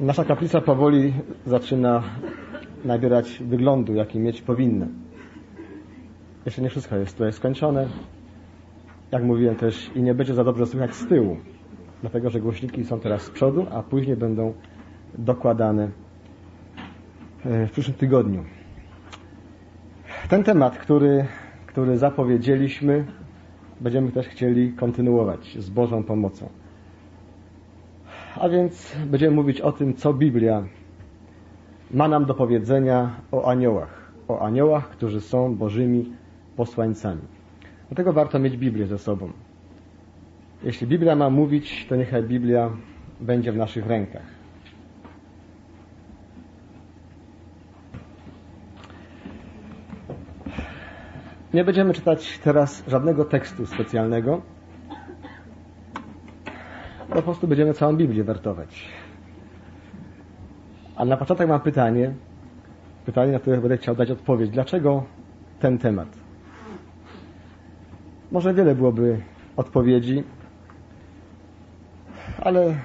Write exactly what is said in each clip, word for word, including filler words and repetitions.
Nasza kaplica powoli zaczyna nabierać wyglądu, jaki mieć powinna. Jeszcze nie wszystko jest tutaj skończone. Jak mówiłem też, i nie będzie za dobrze słychać z tyłu, dlatego że głośniki są teraz z przodu, a później będą dokładane w przyszłym tygodniu. Ten temat, który, który zapowiedzieliśmy, będziemy też chcieli kontynuować z Bożą pomocą. A więc będziemy mówić o tym, co Biblia ma nam do powiedzenia o aniołach. O aniołach, którzy są Bożymi posłańcami. Dlatego warto mieć Biblię ze sobą. Jeśli Biblia ma mówić, to niechaj Biblia będzie w naszych rękach. Nie będziemy czytać teraz żadnego tekstu specjalnego. Po prostu będziemy całą Biblię wertować. A na początek mam pytanie, pytanie, na które będę chciał dać odpowiedź. Dlaczego ten temat? Może wiele byłoby odpowiedzi, ale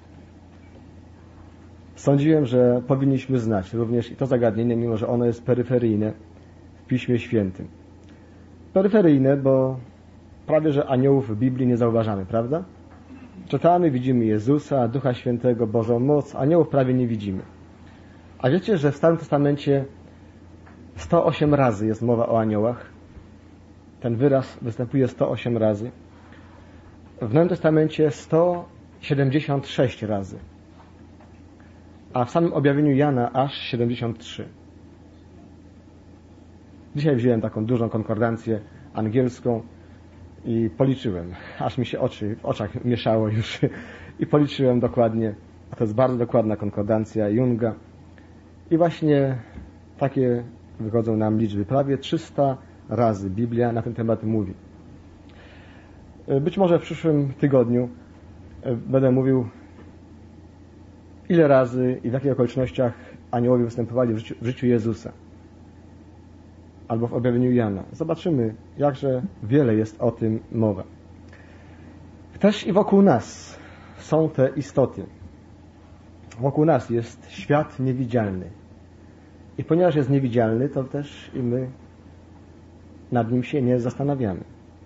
sądziłem, że powinniśmy znać również i to zagadnienie, mimo że ono jest peryferyjne w Piśmie Świętym. Peryferyjne, bo prawie że aniołów w Biblii nie zauważamy, prawda? Czytamy, widzimy Jezusa, Ducha Świętego, Bożą moc, aniołów prawie nie widzimy. A wiecie, że w Starym Testamencie sto osiem razy jest mowa o aniołach? Ten wyraz występuje sto osiem razy. W Nowym Testamencie sto siedemdziesiąt sześć razy. A w samym objawieniu Jana aż siedemdziesiąt trzy. Dzisiaj wziąłem taką dużą konkordancję angielską i policzyłem. Aż mi się oczy, w oczach mieszało już. I policzyłem dokładnie. A to jest bardzo dokładna konkordancja Junga. I właśnie takie wychodzą nam liczby. Prawie trzysta razy Biblia na ten temat mówi. Być może w przyszłym tygodniu będę mówił, ile razy i w jakich okolicznościach aniołowie występowali w życiu, w życiu Jezusa. Albo w objawieniu Jana. Zobaczymy, jakże wiele jest o tym mowa. Też i wokół nas są te istoty. Wokół nas jest świat niewidzialny. I ponieważ jest niewidzialny, to też i my nad nim się nie zastanawiamy.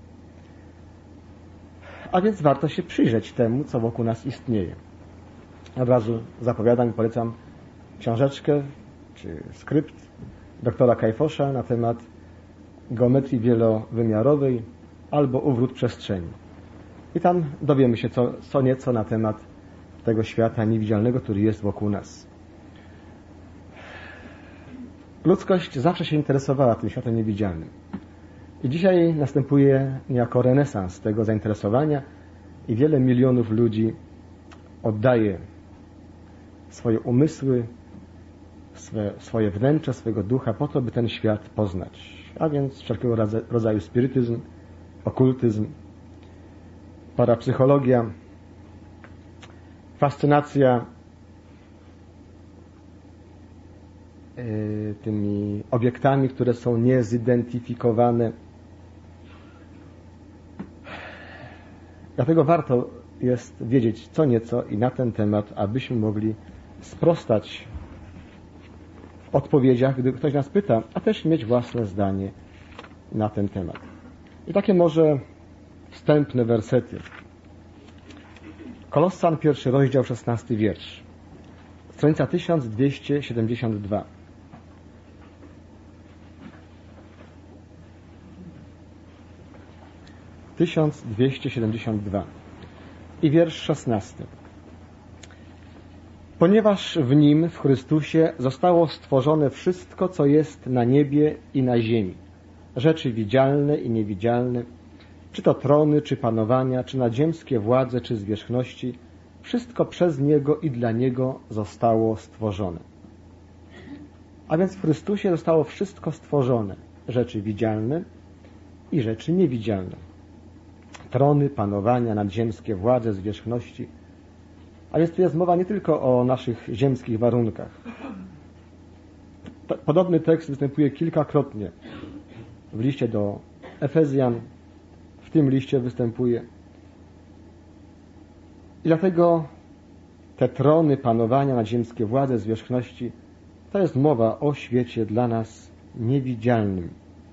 A więc warto się przyjrzeć temu, co wokół nas istnieje. Od razu zapowiadam i polecam książeczkę, czy skrypt doktora Kajfosza na temat geometrii wielowymiarowej albo uwrót przestrzeni. I tam dowiemy się co, co nieco na temat tego świata niewidzialnego, który jest wokół nas. Ludzkość zawsze się interesowała tym światem niewidzialnym. I dzisiaj następuje niejako renesans tego zainteresowania i wiele milionów ludzi oddaje swoje umysły, swe, swoje wnętrze, swojego ducha po to, by ten świat poznać. A więc wszelkiego rodzaju spirytyzm, okultyzm, parapsychologia, fascynacja yy, tymi obiektami, które są niezidentyfikowane. Dlatego warto jest wiedzieć co nieco i na ten temat, abyśmy mogli sprostać w odpowiedziach, gdy ktoś nas pyta, a też mieć własne zdanie na ten temat. I takie może wstępne wersety. Kolossan, pierwszy rozdział, szesnasty wiersz. Stranica tysiąc dwieście siedemdziesiąt dwa. tysiąc dwieście siedemdziesiąt dwa. I wiersz szesnasty. Ponieważ w Nim, w Chrystusie, zostało stworzone wszystko, co jest na niebie i na ziemi. Rzeczy widzialne i niewidzialne, czy to trony, czy panowania, czy nadziemskie władze, czy zwierzchności, wszystko przez Niego i dla Niego zostało stworzone. A więc w Chrystusie zostało wszystko stworzone. Rzeczy widzialne i rzeczy niewidzialne. Trony, panowania, nadziemskie władze, zwierzchności. A więc tu jest mowa nie tylko o naszych ziemskich warunkach. Podobny tekst występuje kilkakrotnie w liście do Efezjan, w tym liście występuje. I dlatego te trony panowania nad ziemskie władze, zwierzchności, to jest mowa o świecie dla nas niewidzialnym.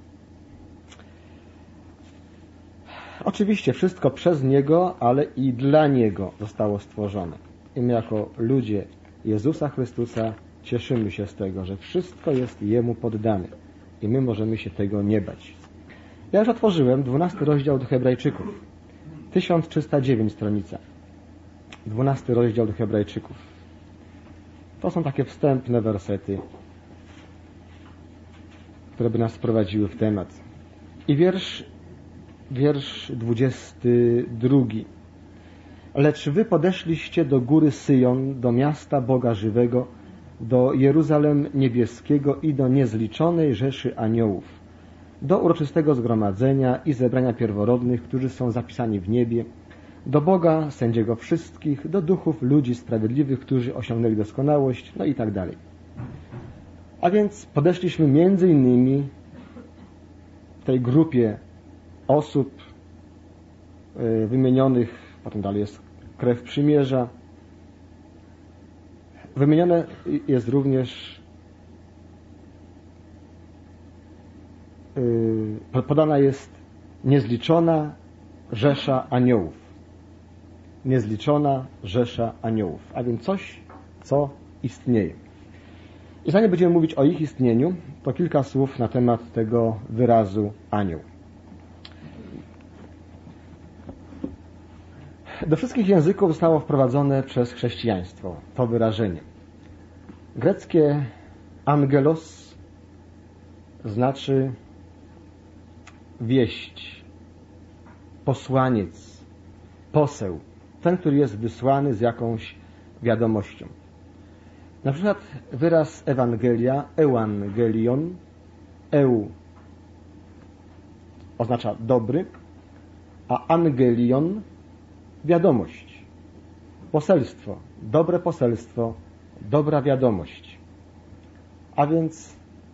Oczywiście wszystko przez Niego, ale i dla Niego zostało stworzone. I my jako ludzie Jezusa Chrystusa cieszymy się z tego, że wszystko jest Jemu poddane. I my możemy się tego nie bać. Ja już otworzyłem dwunasty rozdział do Hebrajczyków. tysiąc trzysta dziewięć stronica. dwunasty rozdział do Hebrajczyków. To są takie wstępne wersety, które by nas wprowadziły w temat. I wiersz, wiersz dwudziesty drugi. Lecz wy podeszliście do góry Syjon, do miasta Boga żywego, do Jeruzalem niebieskiego i do niezliczonej rzeszy aniołów, do uroczystego zgromadzenia i zebrania pierworodnych, którzy są zapisani w niebie, do Boga, sędziego wszystkich, do duchów ludzi sprawiedliwych, którzy osiągnęli doskonałość, no i tak dalej. A więc podeszliśmy między innymi tej grupie osób wymienionych, potem dalej jest krew przymierza. Wymienione jest również, podana jest niezliczona rzesza aniołów. Niezliczona rzesza aniołów, a więc coś, co istnieje. I zanim będziemy mówić o ich istnieniu, to kilka słów na temat tego wyrazu anioł. Do wszystkich języków zostało wprowadzone przez chrześcijaństwo to wyrażenie. Greckie angelos znaczy wieść, posłaniec, poseł, ten, który jest wysłany z jakąś wiadomością. Na przykład wyraz Ewangelia, euangelion, eu oznacza dobry, a angelion wiadomość, poselstwo, dobre poselstwo, dobra wiadomość. A więc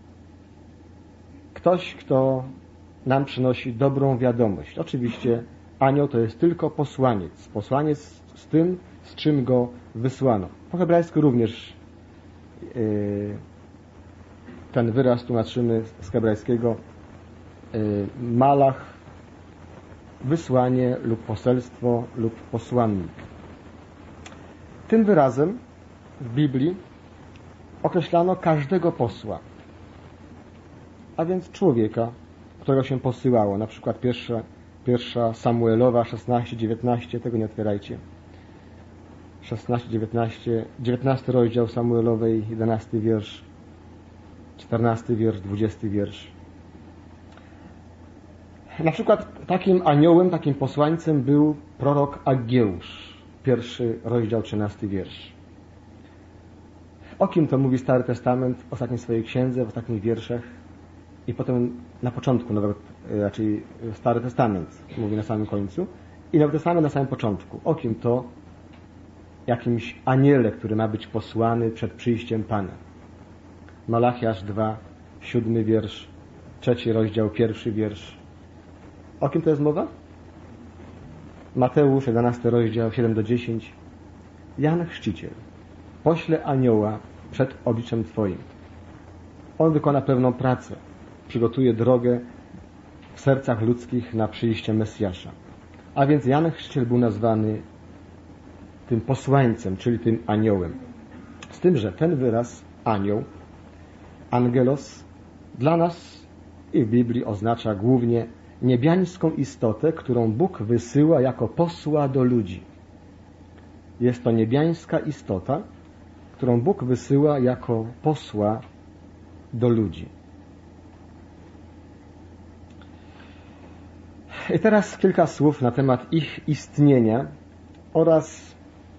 ktoś, kto nam przynosi dobrą wiadomość. Oczywiście anioł to jest tylko posłaniec. Posłaniec z tym, z czym go wysłano. Po hebrajsku również yy, ten wyraz tłumaczymy z hebrajskiego yy, malach, wysłanie lub poselstwo lub posłannik. Tym wyrazem w Biblii określano każdego posła, a więc człowieka, którego się posyłało. Na przykład pierwsza, pierwsza Samuelowa szesnaście dziewiętnaście, tego nie otwierajcie. szesnaście dziewiętnaście, dziewiętnasty rozdział Samuelowej, jedenasty wiersz, czternasty wiersz, dwudziesty wiersz. Na przykład takim aniołem, takim posłańcem był prorok Ageusz, pierwszy rozdział, trzynasty wiersz. O kim to mówi Stary Testament w ostatniej swojej księdze, w ostatnich wierszach i potem na początku, Nowego, raczej Stary Testament mówi na samym końcu i Nowy Testament na samym początku. O kim to? Jakimś aniele, który ma być posłany przed przyjściem Pana. Malachiasz dwa, siódmy wiersz, trzeci rozdział, pierwszy wiersz. O kim to jest mowa? Mateusz, jedenasty rozdział, siedem do dziesięć. Jan Chrzciciel pośle anioła przed obliczem Twoim. On wykona pewną pracę, przygotuje drogę w sercach ludzkich na przyjście Mesjasza. A więc Jan Chrzciciel był nazwany tym posłańcem, czyli tym aniołem. Z tym, że ten wyraz anioł, angelos, dla nas i w Biblii oznacza głównie niebiańską istotę, którą Bóg wysyła jako posła do ludzi. Jest to niebiańska istota, którą Bóg wysyła jako posła do ludzi. I teraz kilka słów na temat ich istnienia oraz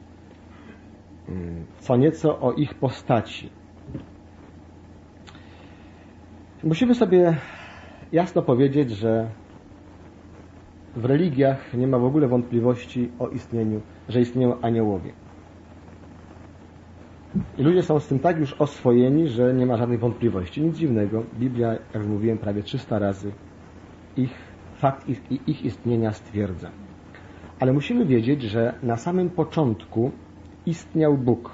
co nieco o ich postaci. Musimy sobie jasno powiedzieć, że w religiach nie ma w ogóle wątpliwości o istnieniu, że istnieją aniołowie. I ludzie są z tym tak już oswojeni, że nie ma żadnych wątpliwości. Nic dziwnego. Biblia, jak już mówiłem, prawie trzysta razy ich fakt ich, ich istnienia stwierdza. Ale musimy wiedzieć, że na samym początku istniał Bóg.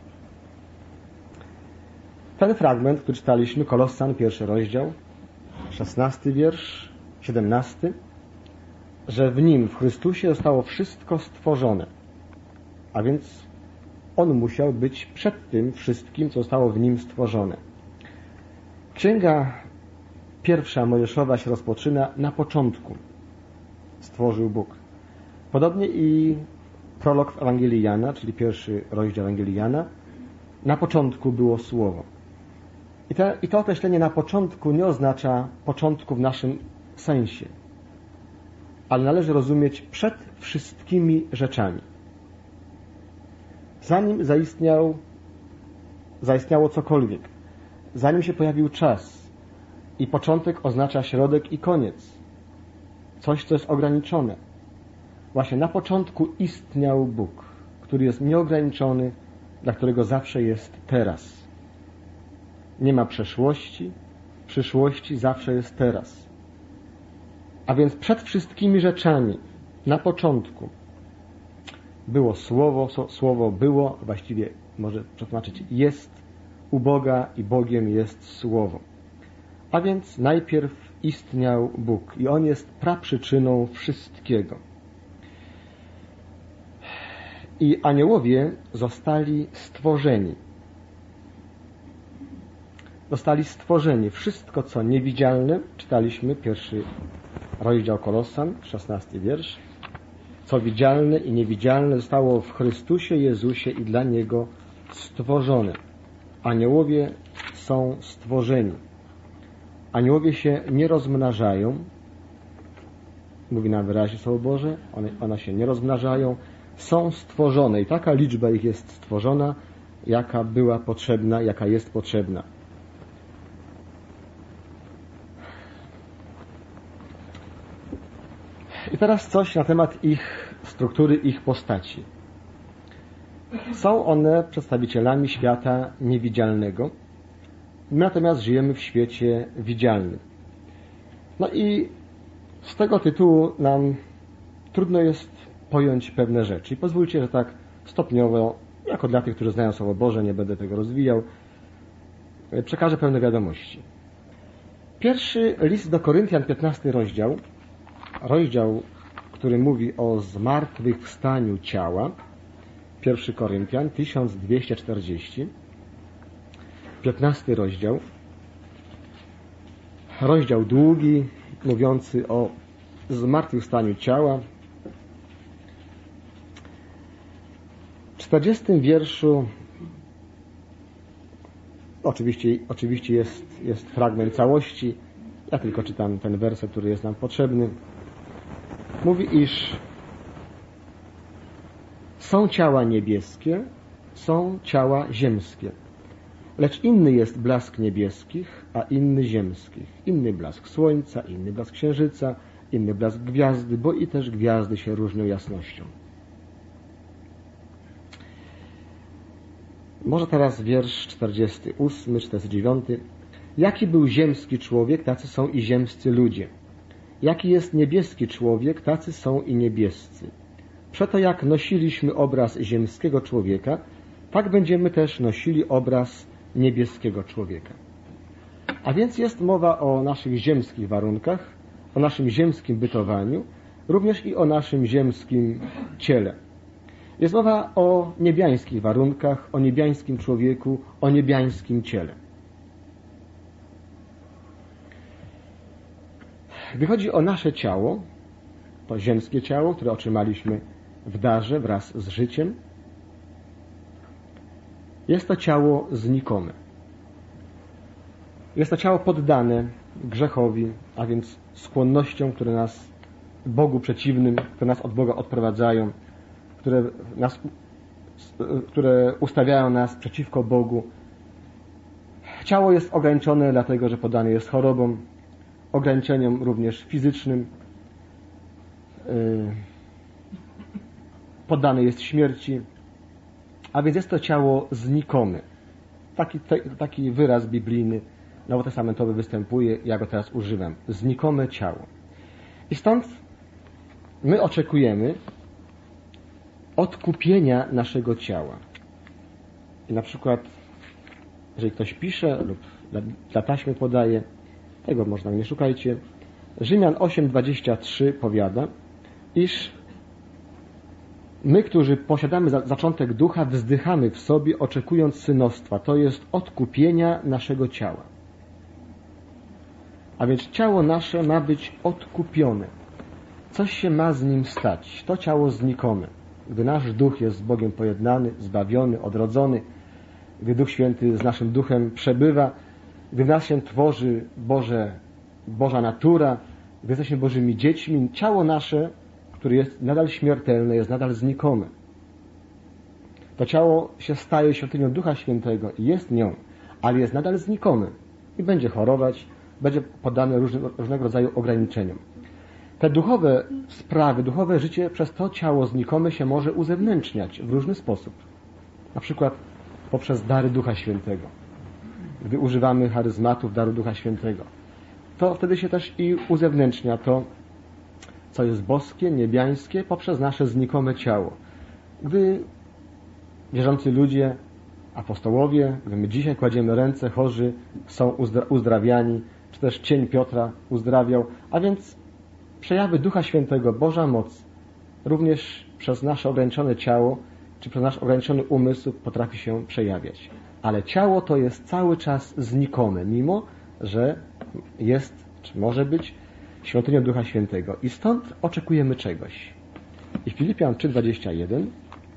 Ten fragment, który czytaliśmy, Kolossan, pierwszy rozdział, szesnasty wiersz, siedemnasty, że w Nim, w Chrystusie zostało wszystko stworzone. A więc On musiał być przed tym wszystkim, co zostało w Nim stworzone. Księga pierwsza Mojżeszowa się rozpoczyna na początku. Stworzył Bóg. Podobnie i prolog w Ewangelii Jana, czyli pierwszy rozdział Ewangelii Jana, na początku było Słowo. I, te, I to określenie na początku nie oznacza początku w naszym sensie, ale należy rozumieć przed wszystkimi rzeczami. Zanim zaistniał, zaistniało cokolwiek, zanim się pojawił czas i początek oznacza środek i koniec, coś, co jest ograniczone. Właśnie na początku istniał Bóg, który jest nieograniczony, dla którego zawsze jest teraz. Nie ma przeszłości, przyszłości, zawsze jest teraz. A więc przed wszystkimi rzeczami, na początku, było Słowo, Słowo było, właściwie może przetłumaczyć, jest u Boga i Bogiem jest Słowo. A więc najpierw istniał Bóg i On jest praprzyczyną wszystkiego. I aniołowie zostali stworzeni. Zostali stworzeni. Wszystko, co niewidzialne, czytaliśmy pierwszy rozdział Kolossan, szesnasty wiersz, co widzialne i niewidzialne zostało w Chrystusie Jezusie i dla Niego stworzone. Aniołowie są stworzeni. Aniołowie się nie rozmnażają. Mówi nam wyraźnie Słowo Boże, one, one się nie rozmnażają. Są stworzone i taka liczba ich jest stworzona, jaka była potrzebna, jaka jest potrzebna. I teraz coś na temat ich struktury, ich postaci. Są one przedstawicielami świata niewidzialnego. My natomiast żyjemy w świecie widzialnym. No i z tego tytułu nam trudno jest pojąć pewne rzeczy. I pozwólcie, że tak stopniowo, jako dla tych, którzy znają Słowo Boże, nie będę tego rozwijał, przekażę pewne wiadomości. Pierwszy list do Koryntian, piętnasty rozdział, rozdział, który mówi o zmartwychwstaniu ciała, pierwszy Koryntian, tysiąc dwieście czterdzieści, piętnasty rozdział, rozdział długi, mówiący o zmartwychwstaniu ciała. W czterdziestym wierszu oczywiście, oczywiście jest, jest fragment całości. Ja tylko czytam ten werset, który jest nam potrzebny. Mówi, iż są ciała niebieskie, są ciała ziemskie. Lecz inny jest blask niebieskich, a inny ziemskich. Inny blask słońca, inny blask księżyca, inny blask gwiazdy, bo i też gwiazdy się różnią jasnością. Może teraz wiersz czterdziesty ósmy, czterdziesty dziewiąty. Jaki był ziemski człowiek, tacy są i ziemscy ludzie. Jaki jest niebieski człowiek, tacy są i niebiescy. Przeto jak nosiliśmy obraz ziemskiego człowieka, tak będziemy też nosili obraz niebieskiego człowieka. A więc jest mowa o naszych ziemskich warunkach, o naszym ziemskim bytowaniu, również i o naszym ziemskim ciele. Jest mowa o niebiańskich warunkach, o niebiańskim człowieku, o niebiańskim ciele. Gdy chodzi o nasze ciało, to ziemskie ciało, które otrzymaliśmy w darze wraz z życiem, jest to ciało znikome. Jest to ciało poddane grzechowi, a więc skłonnościom, które nas Bogu przeciwnym, które nas od Boga odprowadzają, które, nas, które ustawiają nas przeciwko Bogu. Ciało jest ograniczone dlatego, że poddane jest chorobom, ograniczeniom również fizycznym, poddane jest śmierci, a więc jest to ciało znikome. Taki, taki wyraz biblijny, nowotestamentowy występuje, ja go teraz używam. Znikome ciało. I stąd my oczekujemy odkupienia naszego ciała. I na przykład, jeżeli ktoś pisze lub dla, dla taśmy podaje, tego można, nie szukajcie. Rzymian osiem dwadzieścia trzy powiada, iż my, którzy posiadamy za, zaczątek ducha, wzdychamy w sobie, oczekując synostwa, to jest odkupienia naszego ciała. A więc ciało nasze ma być odkupione. Coś się ma z nim stać. To ciało znikome. Gdy nasz duch jest z Bogiem pojednany, zbawiony, odrodzony, gdy Duch Święty z naszym duchem przebywa, gdy w nas się tworzy Boże, Boża natura, gdy jesteśmy Bożymi dziećmi, ciało nasze, które jest nadal śmiertelne, jest nadal znikome. To ciało się staje świątynią Ducha Świętego i jest nią, ale jest nadal znikome i będzie chorować, będzie poddane różnego, różnego rodzaju ograniczeniom. Te duchowe sprawy, duchowe życie przez to ciało znikome się może uzewnętrzniać w różny sposób. Na przykład poprzez dary Ducha Świętego. Gdy używamy charyzmatów daru Ducha Świętego, to wtedy się też i uzewnętrznia to, co jest boskie, niebiańskie, poprzez nasze znikome ciało. Gdy wierzący ludzie, apostołowie, gdy my dzisiaj kładziemy ręce, chorzy są uzdra- uzdrawiani, czy też cień Piotra uzdrawiał, a więc przejawy Ducha Świętego, Boża moc, również przez nasze ograniczone ciało, czy przez nasz ograniczony umysł potrafi się przejawiać. Ale ciało to jest cały czas znikome, mimo że jest, czy może być świątynią Ducha Świętego. I stąd oczekujemy czegoś. I Filipian trzy dwadzieścia jeden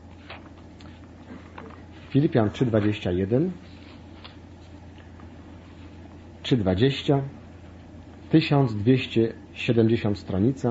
Filipian trzy dwadzieścia jeden trzy dwadzieścia tysiąc dwieście siedemdziesiąt stronica,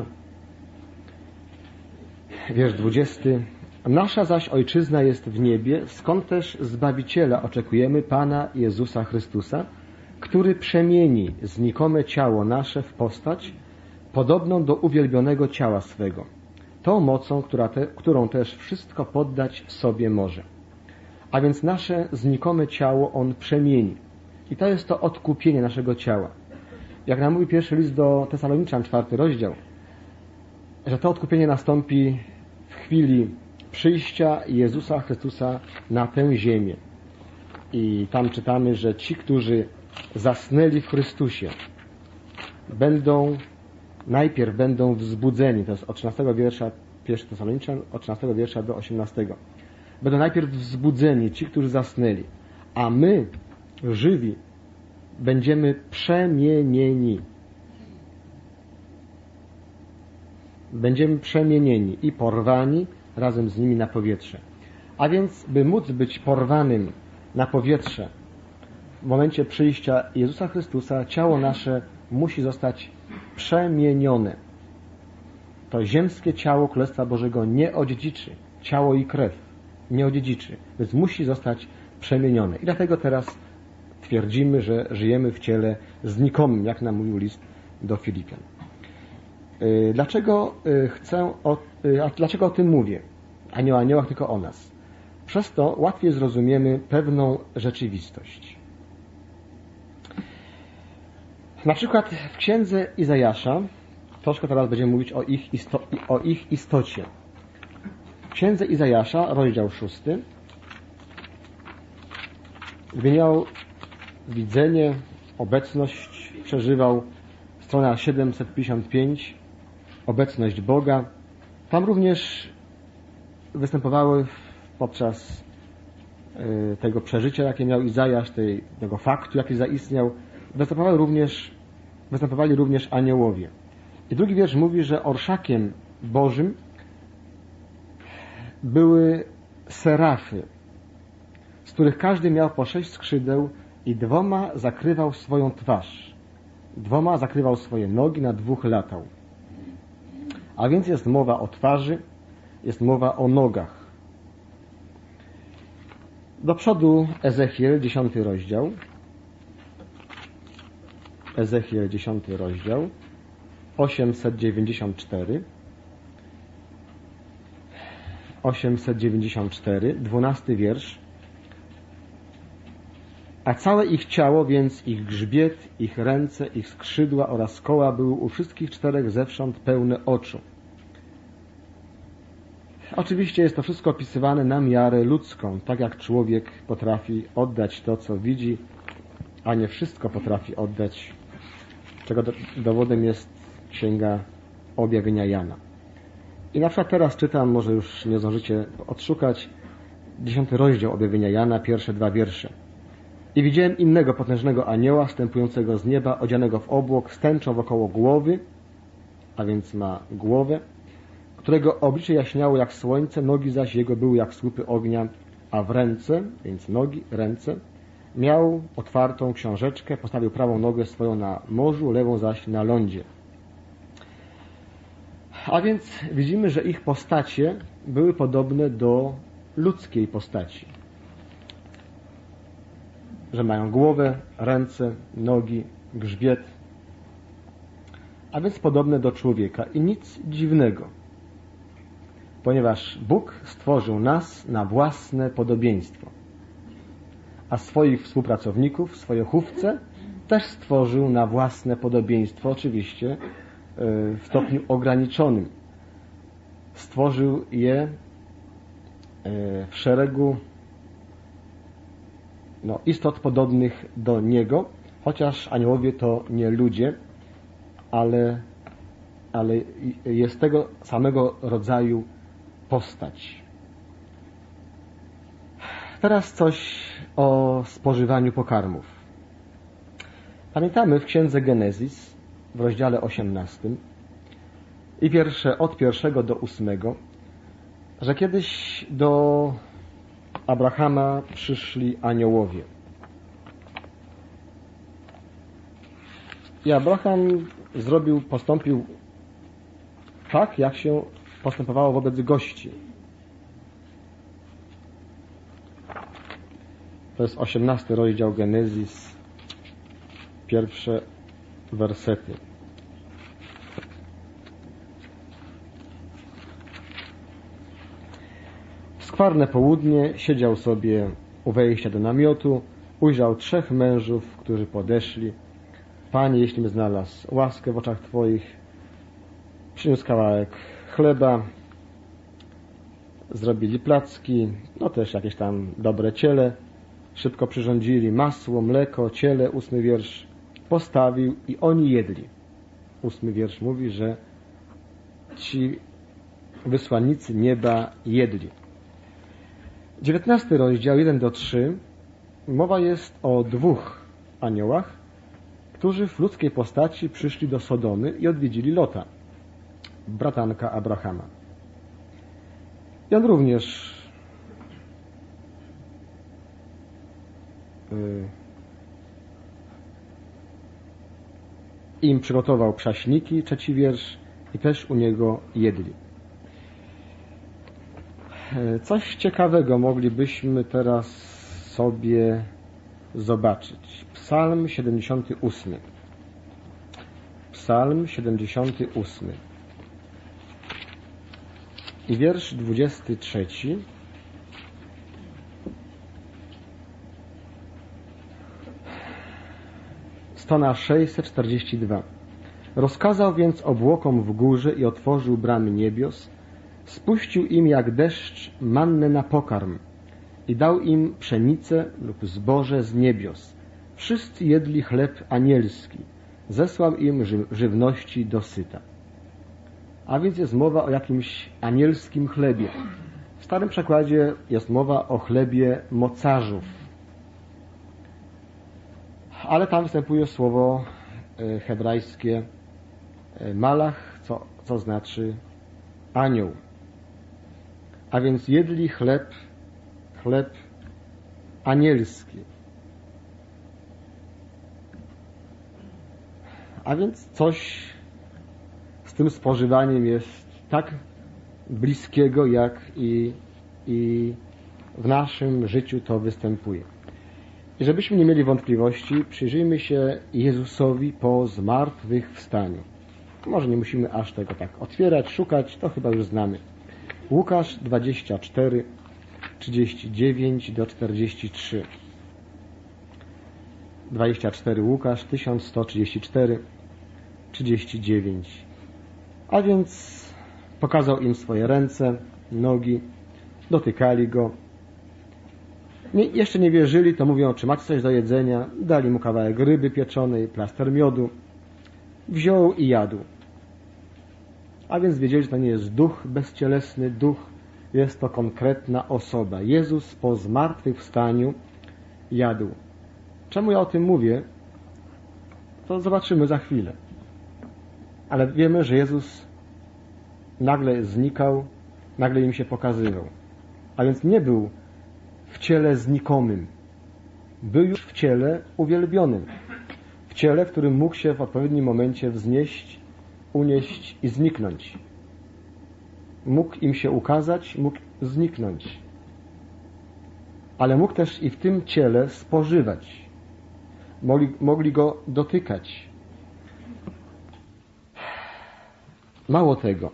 wiersz dwudziesty. Nasza zaś Ojczyzna jest w niebie, skąd też Zbawiciela oczekujemy, Pana Jezusa Chrystusa, który przemieni znikome ciało nasze w postać, podobną do uwielbionego ciała swego, tą mocą, która te, którą też wszystko poddać sobie może. A więc nasze znikome ciało On przemieni. I to jest to odkupienie naszego ciała. Jak nam mówi pierwszy list do Tesaloniczan, czwarty rozdział, że to odkupienie nastąpi w chwili przyjścia Jezusa Chrystusa na tę ziemię. I tam czytamy, że ci, którzy zasnęli w Chrystusie, będą, najpierw będą wzbudzeni, to jest od trzynastego wiersza, pierwszy Tesaloniczan, od trzynastego wiersza do osiemnastego. Będą najpierw wzbudzeni ci, którzy zasnęli, a my, żywi, będziemy przemienieni. Będziemy przemienieni i porwani razem z nimi na powietrze. A więc, by móc być porwanym na powietrze w momencie przyjścia Jezusa Chrystusa, ciało nasze musi zostać przemienione. To ziemskie ciało Królestwa Bożego nie odziedziczy. Ciało i krew nie odziedziczy. Więc musi zostać przemienione. I dlatego teraz twierdzimy, że żyjemy w ciele znikomym, jak nam mówił list do Filipian. Dlaczego chcę o, a dlaczego o tym mówię? A nie o aniołach, tylko o nas. Przez to łatwiej zrozumiemy pewną rzeczywistość. Na przykład w księdze Izajasza, troszkę teraz będziemy mówić o ich, isto, o ich istocie. W księdze Izajasza, rozdział szósty, gdy miał widzenie, obecność, przeżywał, strona siedemset pięćdziesiąt pięć, obecność Boga. Tam również występowały podczas tego przeżycia, jakie miał Izajasz, tej, tego faktu, jaki zaistniał, występowały również, występowali również aniołowie. I drugi wiersz mówi, że orszakiem Bożym były serafy, z których każdy miał po sześć skrzydeł i dwoma zakrywał swoją twarz. Dwoma zakrywał swoje nogi, na dwóch latał. A więc jest mowa o twarzy, jest mowa o nogach. Do przodu Ezechiel, dziesiąty rozdział. Ezechiel, dziesiąty rozdział, osiemset dziewięćdziesiąt cztery. osiemset dziewięćdziesiąt cztery, dwunasty wiersz. A całe ich ciało, więc ich grzbiet, ich ręce, ich skrzydła oraz koła były u wszystkich czterech zewsząd pełne oczu. Oczywiście jest to wszystko opisywane na miarę ludzką, tak jak człowiek potrafi oddać to, co widzi, a nie wszystko potrafi oddać, czego dowodem jest Księga Objawienia Jana. I na przykład teraz czytam, może już nie zdążycie odszukać, dziesiąty rozdział Objawienia Jana, pierwsze dwa wiersze. I widziałem innego potężnego anioła, wstępującego z nieba, odzianego w obłok, z tęczą wokoło głowy, a więc ma głowę, którego oblicze jaśniało jak słońce, nogi zaś jego były jak słupy ognia, a w ręce, więc nogi, ręce, miał otwartą książeczkę, postawił prawą nogę swoją na morzu, lewą zaś na lądzie. A więc widzimy, że ich postacie były podobne do ludzkiej postaci. Że mają głowę, ręce, nogi, grzbiet, a więc podobne do człowieka. I nic dziwnego, ponieważ Bóg stworzył nas na własne podobieństwo, a swoich współpracowników, swoje chówce też stworzył na własne podobieństwo, oczywiście w stopniu ograniczonym. Stworzył je w szeregu no, istot podobnych do Niego, chociaż aniołowie to nie ludzie, ale, ale jest tego samego rodzaju postać. Teraz coś o spożywaniu pokarmów. Pamiętamy w Księdze Genezis w rozdziale osiemnastym i wiersze od pierwszego do ósmego, że kiedyś do Abrahama przyszli aniołowie. I Abraham zrobił, postąpił tak, jak się postępowało wobec gości. To jest osiemnasty rozdział Genezis, pierwsze wersety. W skwarne południe siedział sobie u wejścia do namiotu, ujrzał trzech mężów, którzy podeszli. Panie, jeśli mi znalazł łaskę w oczach Twoich, przyniósł kawałek chleba, zrobili placki, no też jakieś tam dobre ciele, szybko przyrządzili masło, mleko, ciele, ósmy wiersz postawił i oni jedli. Ósmy wiersz mówi, że ci wysłannicy nieba jedli. Dziewiętnasty rozdział, jeden do trzech, mowa jest o dwóch aniołach, którzy w ludzkiej postaci przyszli do Sodomy i odwiedzili Lota, bratanka Abrahama. I on również yy, im przygotował prześniki, trzeci wiersz, i też u niego jedli. Coś ciekawego moglibyśmy teraz sobie zobaczyć. Psalm siedemdziesiąty ósmy. Psalm siedemdziesiąty ósmy. I wiersz dwudziesty trzeci. Strona sześćset czterdzieści dwa. Rozkazał więc obłokom w górze i otworzył bramy niebios, spuścił im jak deszcz mannę na pokarm i dał im pszenicę lub zboże z niebios. Wszyscy jedli chleb anielski, zesłał im ży- żywności dosyta. A więc jest mowa o jakimś anielskim chlebie. W starym przekładzie jest mowa o chlebie mocarzów. Ale tam występuje słowo hebrajskie malach, co, co znaczy anioł. A więc jedli chleb, chleb anielski. A więc coś z tym spożywaniem jest tak bliskiego, jak i, i w naszym życiu to występuje. I żebyśmy nie mieli wątpliwości, przyjrzyjmy się Jezusowi po zmartwychwstaniu. Może nie musimy aż tego tak otwierać, szukać, to chyba już znamy. Łukasz dwadzieścia cztery, trzydzieści dziewięć do czterdziestu trzech. dwadzieścia cztery Łukasz, tysiąc sto trzydzieści cztery, trzydzieści dziewięć. A więc pokazał im swoje ręce, nogi, dotykali go. Nie, jeszcze nie wierzyli, to mówią, czy macie coś do jedzenia? Dali mu kawałek ryby pieczonej, plaster miodu. Wziął i jadł. A więc wiedzieli, że to nie jest duch bezcielesny, duch, jest to konkretna osoba. Jezus po zmartwychwstaniu jadł. Czemu ja o tym mówię? To zobaczymy za chwilę. Ale wiemy, że Jezus nagle znikał, nagle im się pokazywał. A więc nie był w ciele znikomym. Był już w ciele uwielbionym. W ciele, w którym mógł się w odpowiednim momencie wznieść, unieść i zniknąć. Mógł im się ukazać, mógł zniknąć. Ale mógł też i w tym ciele spożywać. Mogli, mogli go dotykać. Mało tego.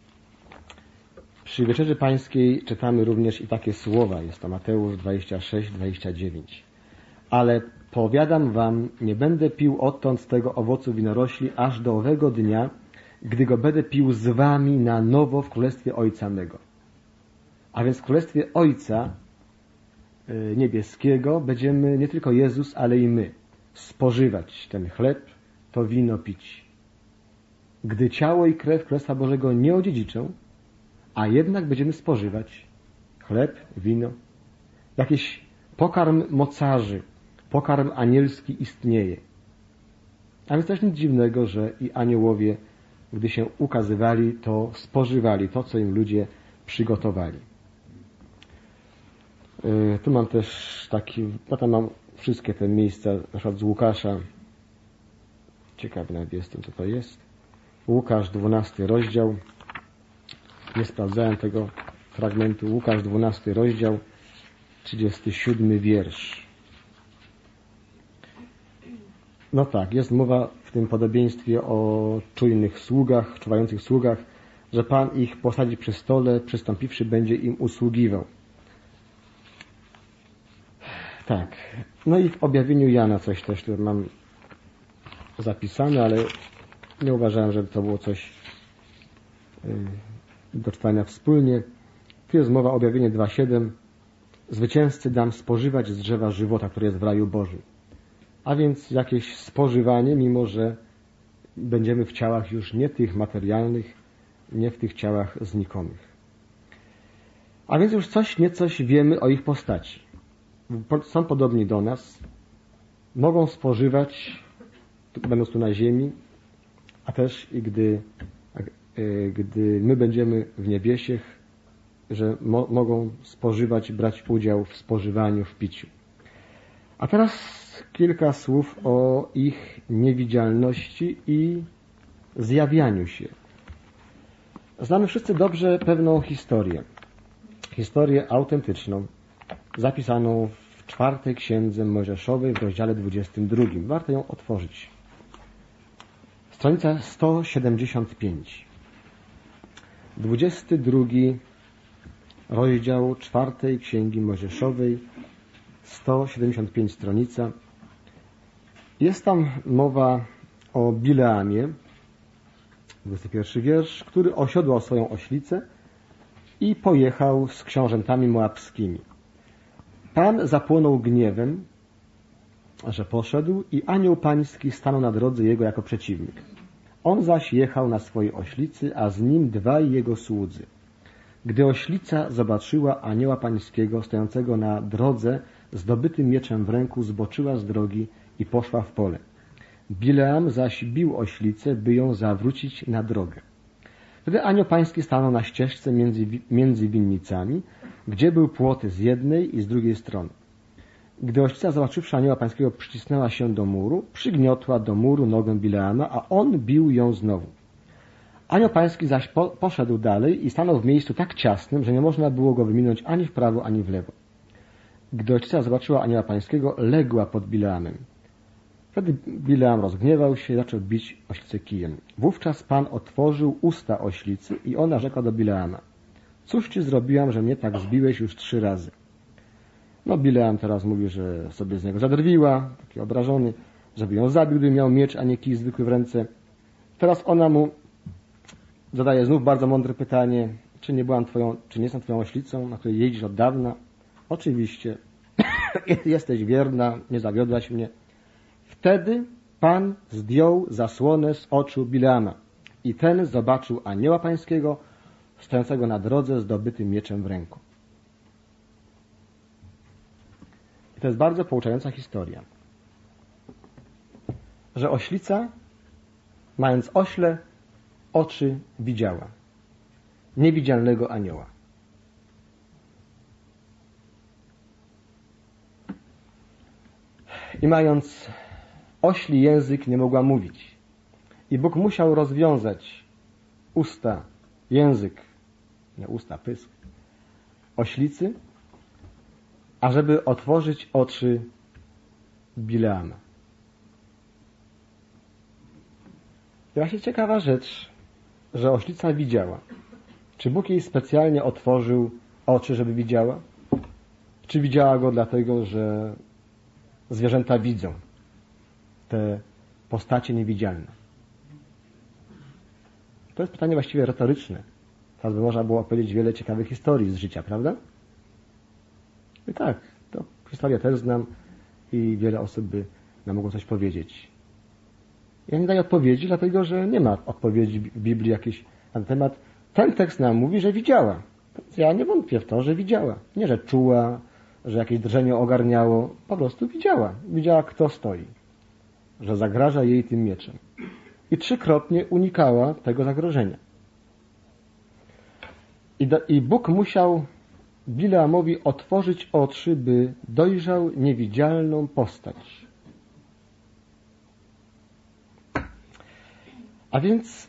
Przy Wieczerzy Pańskiej czytamy również i takie słowa. Jest to Mateusz dwadzieścia sześć, dwadzieścia dziewięć. Ale powiadam wam, nie będę pił odtąd z tego owocu winorośli aż do owego dnia, gdy go będę pił z wami na nowo w Królestwie Ojca mego. A więc w Królestwie Ojca Niebieskiego będziemy nie tylko Jezus, ale i my spożywać ten chleb, to wino pić. Gdy ciało i krew Królestwa Bożego nie odziedziczą, a jednak będziemy spożywać chleb, wino, jakiś pokarm mocarzy, pokarm anielski istnieje. A więc też nic dziwnego, że i aniołowie, gdy się ukazywali, to spożywali to, co im ludzie przygotowali. Yy, tu mam też taki, no tam mam wszystkie te miejsca, na przykład z Łukasza. Ciekawy nawet jestem, co to jest. Łukasz, dwunasty rozdział. Nie sprawdzałem tego fragmentu. Łukasz, dwunasty rozdział, trzydziesty siódmy wiersz. No tak, jest mowa w tym podobieństwie o czujnych sługach, czuwających sługach, że Pan ich posadzi przy stole, przystąpiwszy będzie im usługiwał. Tak. No i w objawieniu Jana coś też tu mam zapisane, ale nie uważałem, żeby to było coś do czytania wspólnie. Tu jest mowa o objawieniu dwa siedem. Zwycięzcy dam spożywać z drzewa żywota, które jest w raju Bożym. A więc jakieś spożywanie, mimo że będziemy w ciałach już nie tych materialnych, nie w tych ciałach znikomych. A więc już coś, niecoś wiemy o ich postaci. Są podobni do nas, mogą spożywać, będąc tu na ziemi, a też i gdy, gdy my będziemy w niebiesiech, że mo- mogą spożywać, brać udział w spożywaniu, w piciu. A teraz kilka słów o ich niewidzialności i zjawianiu się. Znamy wszyscy dobrze pewną historię. Historię autentyczną, zapisaną w czwartej księdze Mojżeszowej w rozdziale dwudziestym drugim. Warto ją otworzyć. Stronica sto siedemdziesiąt pięć. dwudziesty drugi rozdział czwartej księgi Mojżeszowej, sto siedemdziesiąt pięć stronica. Jest tam mowa o Bileamie, dwudziesty pierwszy wiersz, który osiodłał swoją oślicę i pojechał z książętami moabskimi. Pan zapłonął gniewem, że poszedł i anioł pański stanął na drodze jego jako przeciwnik. On zaś jechał na swojej oślicy, a z nim dwaj jego słudzy. Gdy oślica zobaczyła anioła pańskiego stojącego na drodze, zdobytym mieczem w ręku zboczyła z drogi i poszła w pole. Bileam zaś bił oślicę, by ją zawrócić na drogę. Wtedy anioł pański stanął na ścieżce między, między winnicami, gdzie był płot z jednej i z drugiej strony. Gdy oślica, zobaczywszy anioła pańskiego, przycisnęła się do muru, przygniotła do muru nogę Bileama, a on bił ją znowu. Anioł pański zaś po, poszedł dalej i stanął w miejscu tak ciasnym, że nie można było go wyminąć ani w prawo, ani w lewo. Gdy oślica zobaczyła anioła pańskiego, legła pod Bileamem. Wtedy Bileam rozgniewał się i zaczął bić oślicę kijem. Wówczas Pan otworzył usta oślicy i ona rzekła do Bileama: cóż ci zrobiłam, że mnie tak zbiłeś już trzy razy? No Bileam teraz mówi, że sobie z niego zadrwiła, taki obrażony, żeby ją zabił, gdyby miał miecz, a nie kij zwykły w ręce. Teraz ona mu zadaje znów bardzo mądre pytanie: czy nie byłam twoją, czy nie jestem twoją oślicą, na której jeździsz od dawna? Oczywiście. Jesteś wierna, nie zawiodłaś mnie. Wtedy Pan zdjął zasłonę z oczu Bileama i ten zobaczył anioła pańskiego stojącego na drodze z dobytym mieczem w ręku. I to jest bardzo pouczająca historia, że oślica, mając ośle, oczy widziała niewidzialnego anioła. I mając ośli język, nie mogła mówić. I Bóg musiał rozwiązać usta, język, nie usta, pysk, oślicy, ażeby otworzyć oczy Bileama. I właśnie ciekawa rzecz, że oślica widziała. Czy Bóg jej specjalnie otworzył oczy, żeby widziała? Czy widziała go dlatego, że zwierzęta widzą te postacie niewidzialne? To jest pytanie właściwie retoryczne. Teraz by można było opowiedzieć wiele ciekawych historii z życia, prawda? I tak, to historię też znam i wiele osób by nam mogło coś powiedzieć. Ja nie daję odpowiedzi, dlatego że nie ma odpowiedzi w Biblii jakiejś na ten temat. Ten tekst nam mówi, że widziała. Ja nie wątpię w to, że widziała. Nie, że czuła, że jakieś drżenie ogarniało. Po prostu widziała. Widziała, kto stoi. Że zagraża jej tym mieczem. I trzykrotnie unikała tego zagrożenia. I, do, i Bóg musiał Bileamowi otworzyć oczy, by dojrzał niewidzialną postać. A więc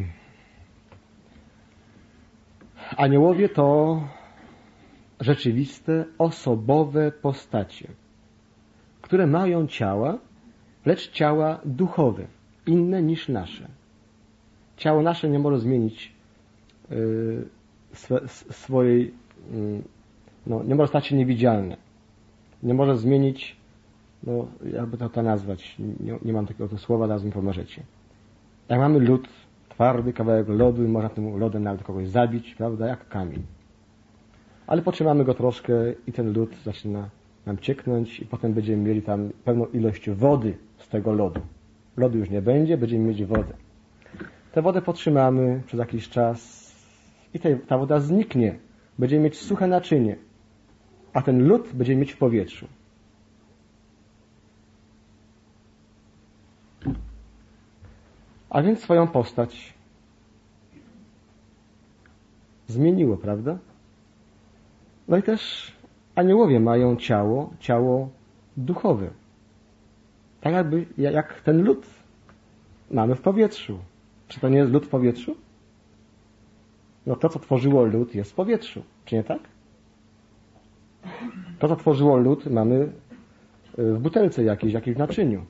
aniołowie to rzeczywiste, osobowe postacie, które mają ciała, lecz ciała duchowe, inne niż nasze. Ciało nasze nie może zmienić yy, swe, swojej, yy, no, nie może stać się niewidzialne. Nie może zmienić, no, jakby to, to nazwać, nie, nie mam takiego słowa, zaraz mi pomożecie. Jak mamy lód, twardy kawałek lodu, można tym lodem nawet kogoś zabić, prawda, jak kamień. Ale potrzymamy go troszkę i ten lód zaczyna nam cieknąć i potem będziemy mieli tam pewną ilość wody z tego lodu. Lodu już nie będzie, będziemy mieć wodę. Tę wodę potrzymamy przez jakiś czas i tej, ta woda zniknie. Będziemy mieć suche naczynie, a ten lód będziemy mieć w powietrzu. A więc swoją postać zmieniło, prawda? No i też aniołowie mają ciało, ciało duchowe. Tak jakby, jak ten lód mamy w powietrzu. Czy to nie jest lód w powietrzu? No to, co tworzyło lód, jest w powietrzu. Czy nie tak? To, co tworzyło lód, mamy w butelce jakiejś, jakiejś w naczyniu.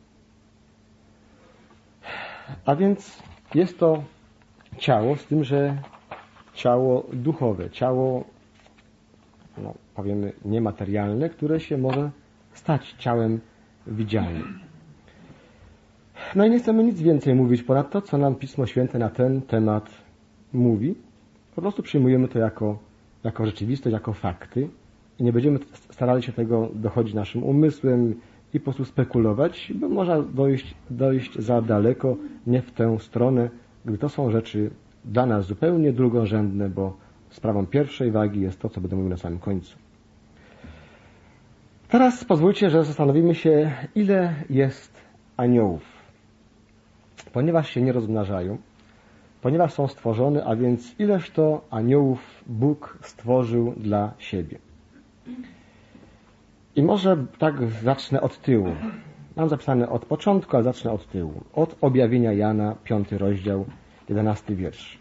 A więc jest to ciało, z tym, że ciało duchowe, ciało, no, powiemy, niematerialne, które się może stać ciałem widzialnym. No i nie chcemy nic więcej mówić ponad to, co nam Pismo Święte na ten temat mówi. Po prostu przyjmujemy to jako, jako rzeczywistość, jako fakty i nie będziemy starali się tego dochodzić naszym umysłem i po prostu spekulować, bo można dojść, dojść za daleko, nie w tę stronę, gdy to są rzeczy dla nas zupełnie drugorzędne, bo sprawą pierwszej wagi jest to, co będę mówił na samym końcu. Teraz pozwólcie, że zastanowimy się, ile jest aniołów. Ponieważ się nie rozmnażają, ponieważ są stworzone, a więc ileż to aniołów Bóg stworzył dla siebie. I może tak zacznę od tyłu. Mam zapisane od początku, ale zacznę od tyłu. Od objawienia Jana, piąty rozdział, jedenasty wiersz.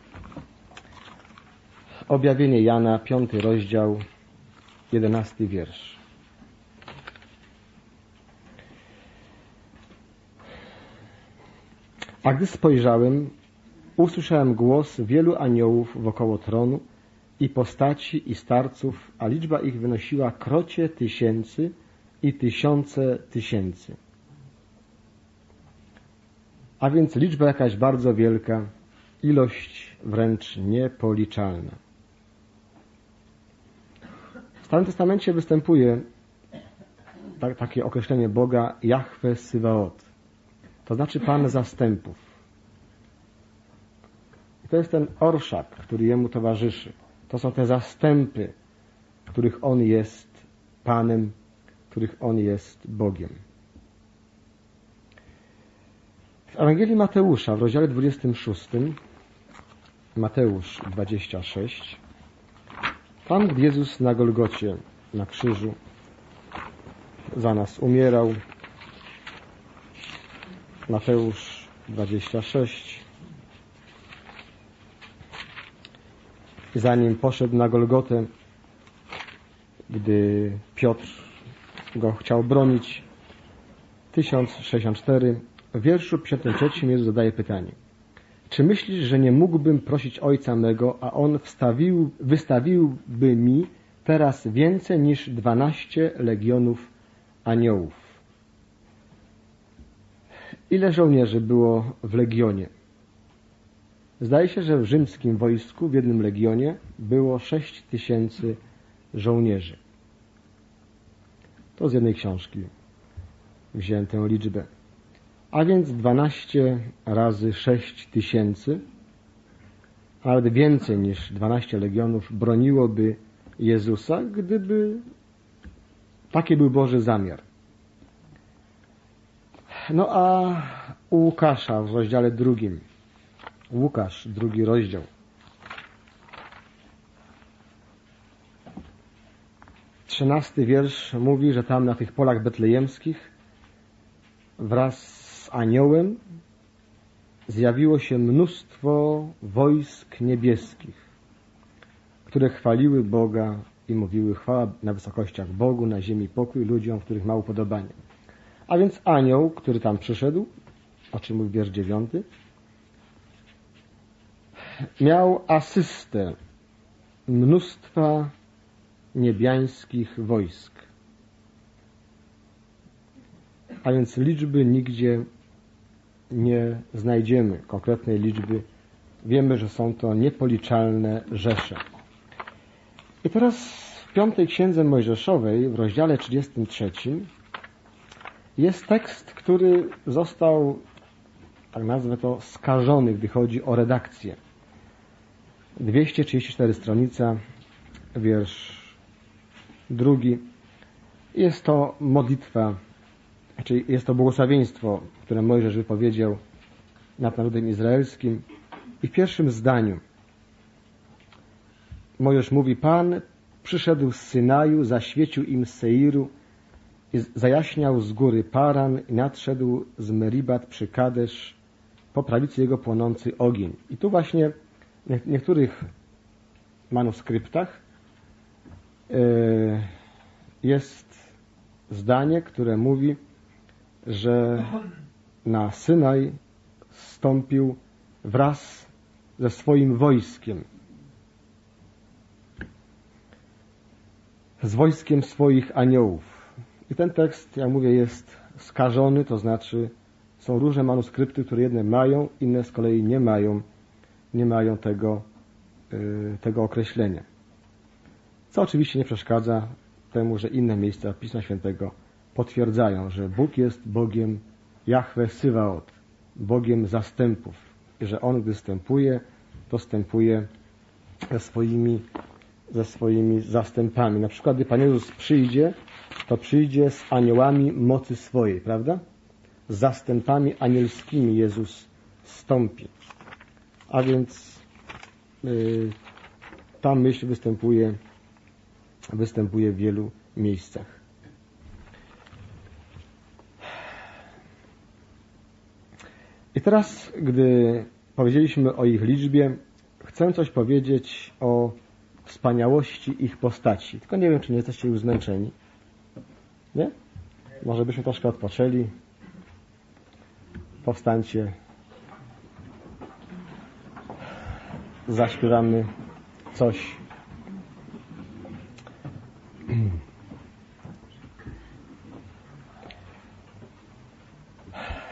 Objawienie Jana, piąty rozdział, jedenasty wiersz. A gdy spojrzałem, usłyszałem głos wielu aniołów wokoło tronu i postaci i starców, a liczba ich wynosiła krocie tysięcy i tysiące tysięcy. A więc liczba jakaś bardzo wielka ilość wręcz niepoliczalna. W Starym Testamencie występuje tak, takie określenie Boga Jahwe Sywaot. To znaczy Pan zastępów. I to jest ten orszak, który Jemu towarzyszy. To są te zastępy, których On jest Panem, których On jest Bogiem. W Ewangelii Mateusza w rozdziale dwudziestym szóstym, Mateusz dwadzieścia sześć, tam, gdy Jezus na Golgocie, na krzyżu, za nas umierał, Mateusz dwadzieścia sześć, zanim poszedł na Golgotę, gdy Piotr go chciał bronić, tysiąc sześćdziesiąt cztery, w wierszu pięćdziesiątym trzecim Jezus zadaje pytanie: czy myślisz, że nie mógłbym prosić Ojca mego, a On wstawił, wystawiłby mi teraz więcej niż dwanaście legionów aniołów? Ile żołnierzy było w legionie? Zdaje się, że w rzymskim wojsku w jednym legionie było sześć tysięcy żołnierzy. To z jednej książki wziąłem tę liczbę. A więc dwanaście razy sześć tysięcy, a nawet więcej niż dwanaście legionów broniłoby Jezusa, gdyby taki był Boży zamiar. No a u Łukasza w rozdziale drugim, Łukasz, drugi rozdział, trzynasty wiersz mówi, że tam na tych polach betlejemskich wraz z aniołem zjawiło się mnóstwo wojsk niebieskich, które chwaliły Boga i mówiły: chwała na wysokościach Bogu, na ziemi pokój ludziom, w których ma upodobanie. A więc anioł, który tam przyszedł, o czym mówi wiersz dziewiąty, miał asystę mnóstwa niebiańskich wojsk. A więc liczby nigdzie nie znajdziemy, konkretnej liczby. Wiemy, że są to niepoliczalne rzesze. I teraz w piątej księdze Mojżeszowej, w rozdziale trzydziestym trzecim, jest tekst, który został, tak nazwę to, skażony, gdy chodzi o redakcję. dwieście trzydzieści cztery stronica, wiersz drugi. Jest to modlitwa, czyli jest to błogosławieństwo, które Mojżesz wypowiedział nad narodem izraelskim. I w pierwszym zdaniu Mojżesz mówi: Pan przyszedł z Synaju, zaświecił im z Seiru, i zajaśniał z góry Paran i nadszedł z Meribat przy Kadesz, po prawicy jego płonący ogień. I tu właśnie w niektórych manuskryptach jest zdanie, które mówi, że na Synaj zstąpił wraz ze swoim wojskiem. Z wojskiem swoich aniołów. I ten tekst, jak mówię, jest skażony, to znaczy są różne manuskrypty, które jedne mają, inne z kolei nie mają, nie mają tego, yy, tego określenia. Co oczywiście nie przeszkadza temu, że inne miejsca Pisma Świętego potwierdzają, że Bóg jest Bogiem Jahwe Sywaot, Bogiem zastępów. I że On, gdy wstępuje, to wstępuje ze swoimi, ze swoimi zastępami. Na przykład, gdy Pan Jezus przyjdzie, to przyjdzie z aniołami mocy swojej, prawda? Z zastępami anielskimi Jezus wstąpi. A więc yy, ta myśl występuje, występuje w wielu miejscach. I teraz, gdy powiedzieliśmy o ich liczbie, chcę coś powiedzieć o wspaniałości ich postaci. Tylko nie wiem, czy nie jesteście już zmęczeni. Nie? Może byśmy troszkę odpoczęli. Powstańcie. Zaśpiewamy coś.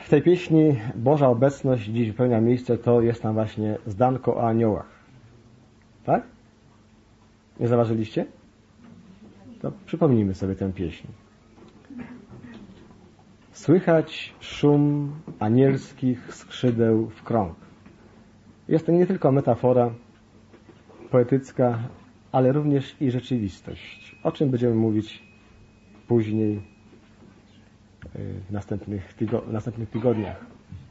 W tej pieśni Boża obecność dziś wypełnia miejsce, to jest tam właśnie zdanko o aniołach. Tak? Nie zauważyliście? To przypomnijmy sobie tę pieśń. Słychać szum anielskich skrzydeł w krąg. Jest to nie tylko metafora poetycka, ale również i rzeczywistość. O czym będziemy mówić później w następnych, tygo- w następnych tygodniach.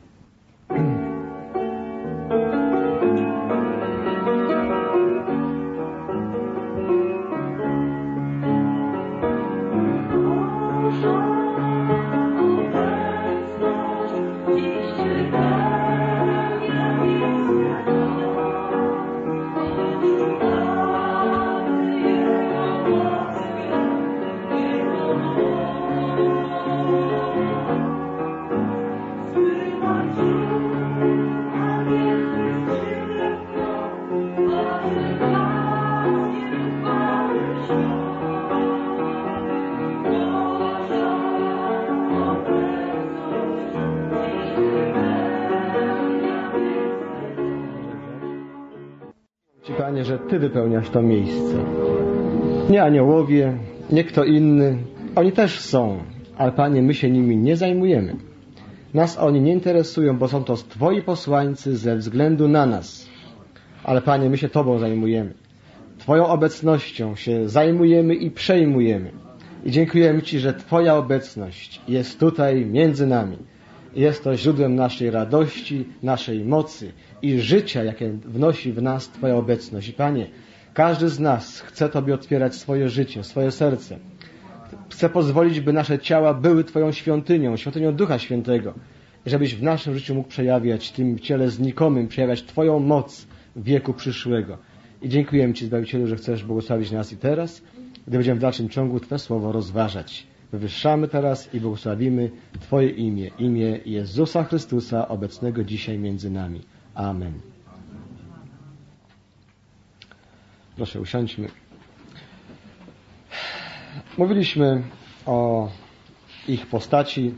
Panie, że Ty wypełniasz to miejsce. Nie aniołowie, nie kto inny. Oni też są, ale Panie, my się nimi nie zajmujemy. Nas oni nie interesują, bo są to Twoi posłańcy ze względu na nas. Ale Panie, my się Tobą zajmujemy. Twoją obecnością się zajmujemy i przejmujemy. I dziękujemy Ci, że Twoja obecność jest tutaj między nami. Jest to źródłem naszej radości, naszej mocy i życia, jakie wnosi w nas Twoja obecność. I Panie, każdy z nas chce Tobie otwierać swoje życie, swoje serce. Chce pozwolić, by nasze ciała były Twoją świątynią, świątynią Ducha Świętego. I żebyś w naszym życiu mógł przejawiać, w tym ciele znikomym, przejawiać Twoją moc w wieku przyszłego. I dziękujemy Ci, Zbawicielu, że chcesz błogosławić nas i teraz, gdy będziemy w dalszym ciągu Twe słowo rozważać. Wywyższamy teraz i błogosławimy Twoje imię, imię Jezusa Chrystusa, obecnego dzisiaj między nami. Amen. Proszę, usiądźmy. Mówiliśmy o ich postaci,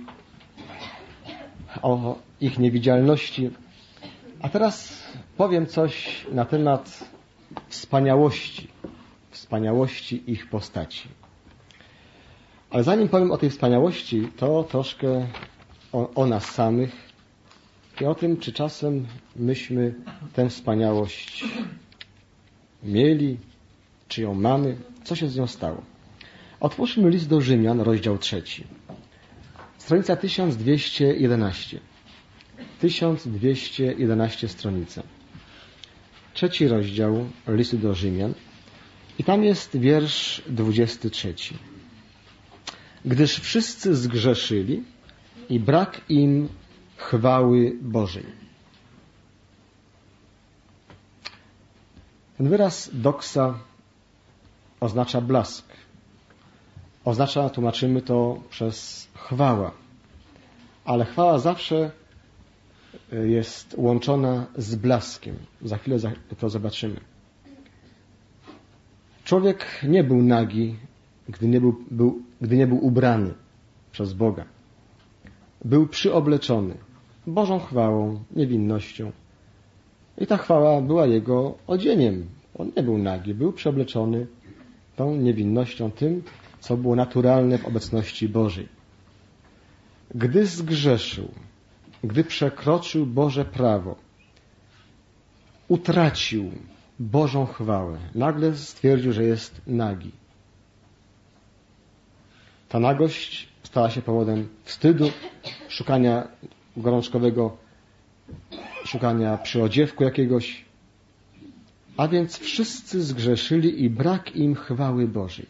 o ich niewidzialności, a teraz powiem coś na temat wspaniałości, wspaniałości ich postaci. Ale zanim powiem o tej wspaniałości, to troszkę o, o nas samych i o tym, czy czasem myśmy tę wspaniałość mieli, czy ją mamy, co się z nią stało. Otwórzmy list do Rzymian, rozdział trzeci. Stronica tysiąc dwieście jedenaście. tysiąc dwieście jedenaście stronica. Trzeci rozdział listu do Rzymian. I tam jest wiersz dwudziesty trzeci. Gdyż wszyscy zgrzeszyli i brak im chwały Bożej. Ten wyraz doksa oznacza blask. Oznacza, tłumaczymy to przez chwała. Ale chwała zawsze jest łączona z blaskiem. Za chwilę to zobaczymy. Człowiek nie był nagi, gdy nie był, był, gdy nie był ubrany przez Boga. Był przyobleczony Bożą chwałą, niewinnością. I ta chwała była jego odzieniem. On nie był nagi, był przyobleczony tą niewinnością, tym, co było naturalne w obecności Bożej. Gdy zgrzeszył, gdy przekroczył Boże prawo, utracił Bożą chwałę. Nagle stwierdził, że jest nagi. Ta nagość stała się powodem wstydu, szukania gorączkowego, szukania przyodziewku jakiegoś. A więc wszyscy zgrzeszyli i brak im chwały Bożej.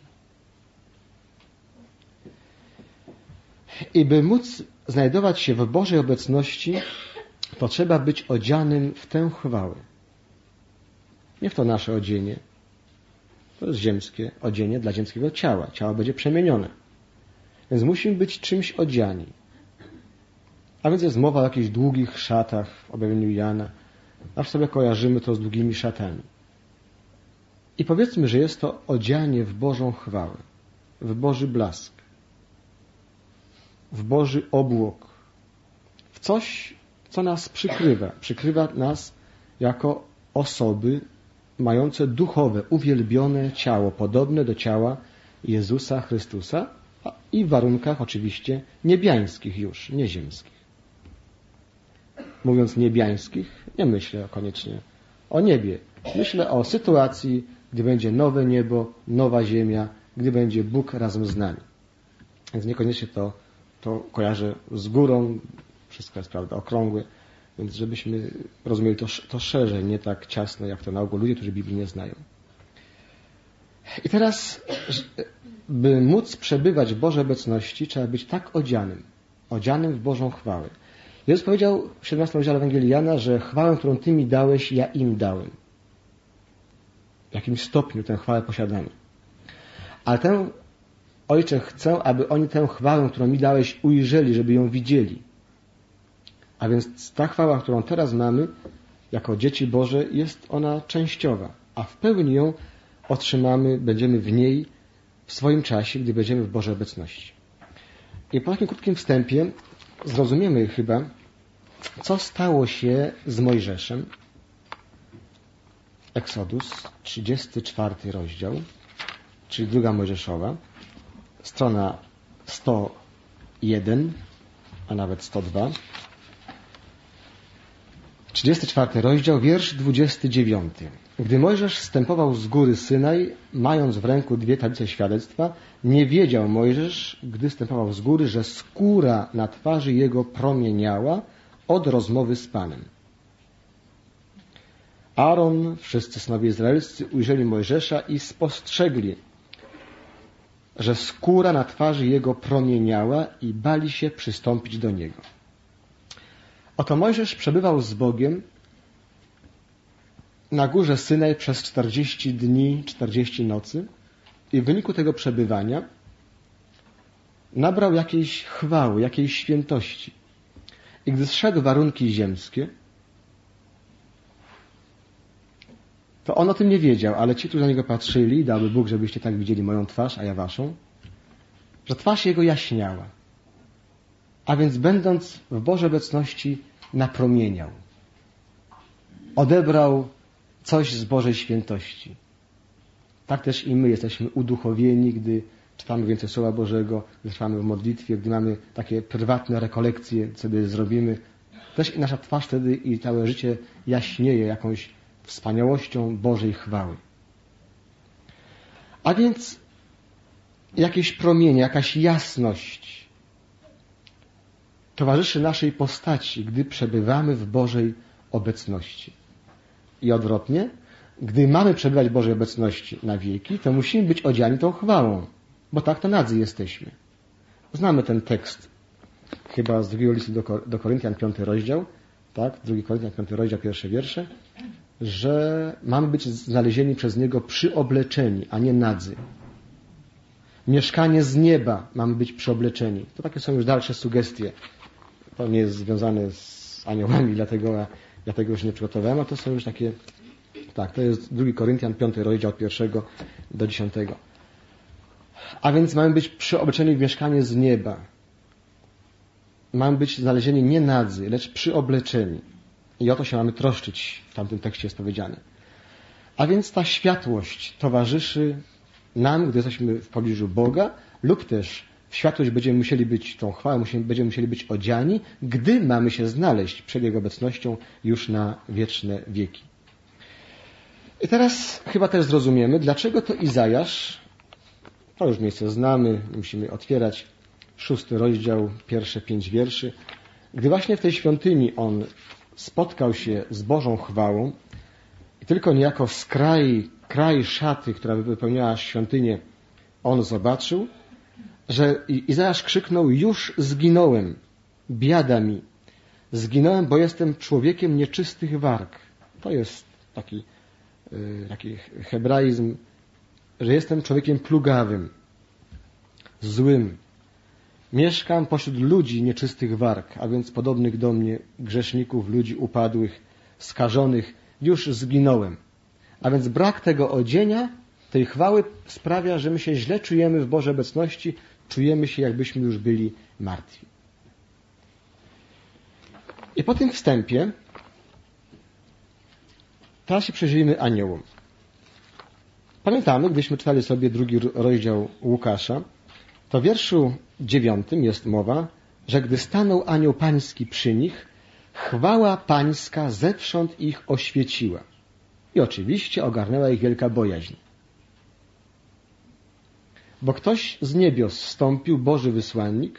I by móc znajdować się w Bożej obecności, to trzeba być odzianym w tę chwałę. Nie w to nasze odzienie. To jest ziemskie odzienie dla ziemskiego ciała. Ciało będzie przemienione. Więc musimy być czymś odziani. A więc jest mowa o jakichś długich szatach w objawieniu Jana. Aż sobie kojarzymy to z długimi szatami. I powiedzmy, że jest to odzianie w Bożą chwałę, w Boży blask, w Boży obłok, w coś, co nas przykrywa. Przykrywa nas jako osoby mające duchowe, uwielbione ciało, podobne do ciała Jezusa Chrystusa i w warunkach oczywiście niebiańskich już, nie ziemskich. Mówiąc niebiańskich, nie myślę koniecznie o niebie. Myślę o sytuacji, gdy będzie nowe niebo, nowa ziemia, gdy będzie Bóg razem z nami. Więc niekoniecznie to, to kojarzę z górą, wszystko jest, prawda, okrągłe, więc żebyśmy rozumieli to, to szerzej, nie tak ciasno, jak to na ogół ludzie, którzy Biblii nie znają. I teraz, by móc przebywać w Bożej obecności, trzeba być tak odzianym, odzianym w Bożą chwałę. Jezus powiedział w siedemnastym rozdziale Ewangelii Jana, że chwałę, którą Ty mi dałeś, ja im dałem. W jakim stopniu tę chwałę posiadamy. Ale tę, Ojcze, chcę, aby oni tę chwałę, którą mi dałeś, ujrzeli, żeby ją widzieli. A więc ta chwała, którą teraz mamy, jako dzieci Boże, jest ona częściowa, a w pełni ją otrzymamy, będziemy w niej w swoim czasie, gdy będziemy w Bożej obecności. I po takim krótkim wstępie zrozumiemy chyba, co stało się z Mojżeszem. Exodus, trzydziesty czwarty rozdział, czyli druga Mojżeszowa, strona sto jeden, a nawet sto dwa. trzydziesty czwarty rozdział, wiersz dwudziesty dziewiąty. Gdy Mojżesz zstępował z góry Synaj, mając w ręku dwie tablice świadectwa, nie wiedział Mojżesz, gdy zstępował z góry, że skóra na twarzy jego promieniała od rozmowy z Panem. Aaron, wszyscy synowie izraelscy ujrzeli Mojżesza i spostrzegli, że skóra na twarzy jego promieniała i bali się przystąpić do niego. Oto Mojżesz przebywał z Bogiem na górze Synaj przez czterdzieści dni, czterdzieści nocy i w wyniku tego przebywania nabrał jakiejś chwały, jakiejś świętości. I gdy zszedł warunki ziemskie, to on o tym nie wiedział, ale ci, którzy na niego patrzyli, dałby Bóg, żebyście tak widzieli moją twarz, a ja waszą, że twarz jego jaśniała. A więc będąc w Bożej obecności napromieniał. Odebrał coś z Bożej świętości. Tak też i my jesteśmy uduchowieni, gdy czytamy więcej Słowa Bożego, gdy trwamy w modlitwie, gdy mamy takie prywatne rekolekcje, sobie zrobimy. Też i nasza twarz wtedy i całe życie jaśnieje jakąś wspaniałością Bożej chwały. A więc jakieś promienie, jakaś jasność towarzyszy naszej postaci, gdy przebywamy w Bożej obecności. I odwrotnie, gdy mamy przebywać w Bożej obecności na wieki, to musimy być odziani tą chwałą, bo tak to nadzy jesteśmy. Znamy ten tekst chyba z drugiego listu do, do Koryntian, piąty rozdział, tak, drugi Koryntian, piąty rozdział, pierwsze wiersze, że mamy być znalezieni przez Niego przyobleczeni, a nie nadzy. Mieszkanie z nieba mamy być przyobleczeni. To takie są już dalsze sugestie. To nie jest związane z aniołami, dlatego ja, ja tego już nie przygotowałem, a to są już takie, tak, to jest drugi Koryntian, piąty rozdział, od pierwszego do dziesiątego. A więc mamy być przyobleczeni w mieszkanie z nieba. Mamy być znalezieni nie nadzy, lecz przyobleczeni. I o to się mamy troszczyć, w tamtym tekście jest powiedziane. A więc ta światłość towarzyszy nam, gdy jesteśmy w pobliżu Boga, lub też w światłość będziemy musieli być, tą chwałę będziemy musieli być odziani, gdy mamy się znaleźć przed Jego obecnością już na wieczne wieki. I teraz chyba też zrozumiemy, dlaczego to Izajasz, to już miejsce znamy, musimy otwierać, szósty rozdział, pierwsze pięć wierszy, gdy właśnie w tej świątyni on spotkał się z Bożą chwałą i tylko niejako z kraj, kraj szaty, która wypełniała świątynię, on zobaczył, że Izajasz krzyknął: już zginąłem, biada mi. Zginąłem, bo jestem człowiekiem nieczystych warg. To jest taki, taki hebraizm, że jestem człowiekiem plugawym, złym. Mieszkam pośród ludzi nieczystych warg, a więc podobnych do mnie, grzeszników, ludzi upadłych, skażonych. Już zginąłem. A więc brak tego odzienia, tej chwały sprawia, że my się źle czujemy w Bożej obecności, czujemy się, jakbyśmy już byli martwi. I po tym wstępie teraz się przyjrzyjmy aniołom. Pamiętamy, gdyśmy czytali sobie drugi rozdział Łukasza, to w wierszu dziewiątym jest mowa, że gdy stanął anioł pański przy nich, chwała pańska zewsząd ich oświeciła. I oczywiście ogarnęła ich wielka bojaźń. Bo ktoś z niebios zstąpił, Boży wysłannik,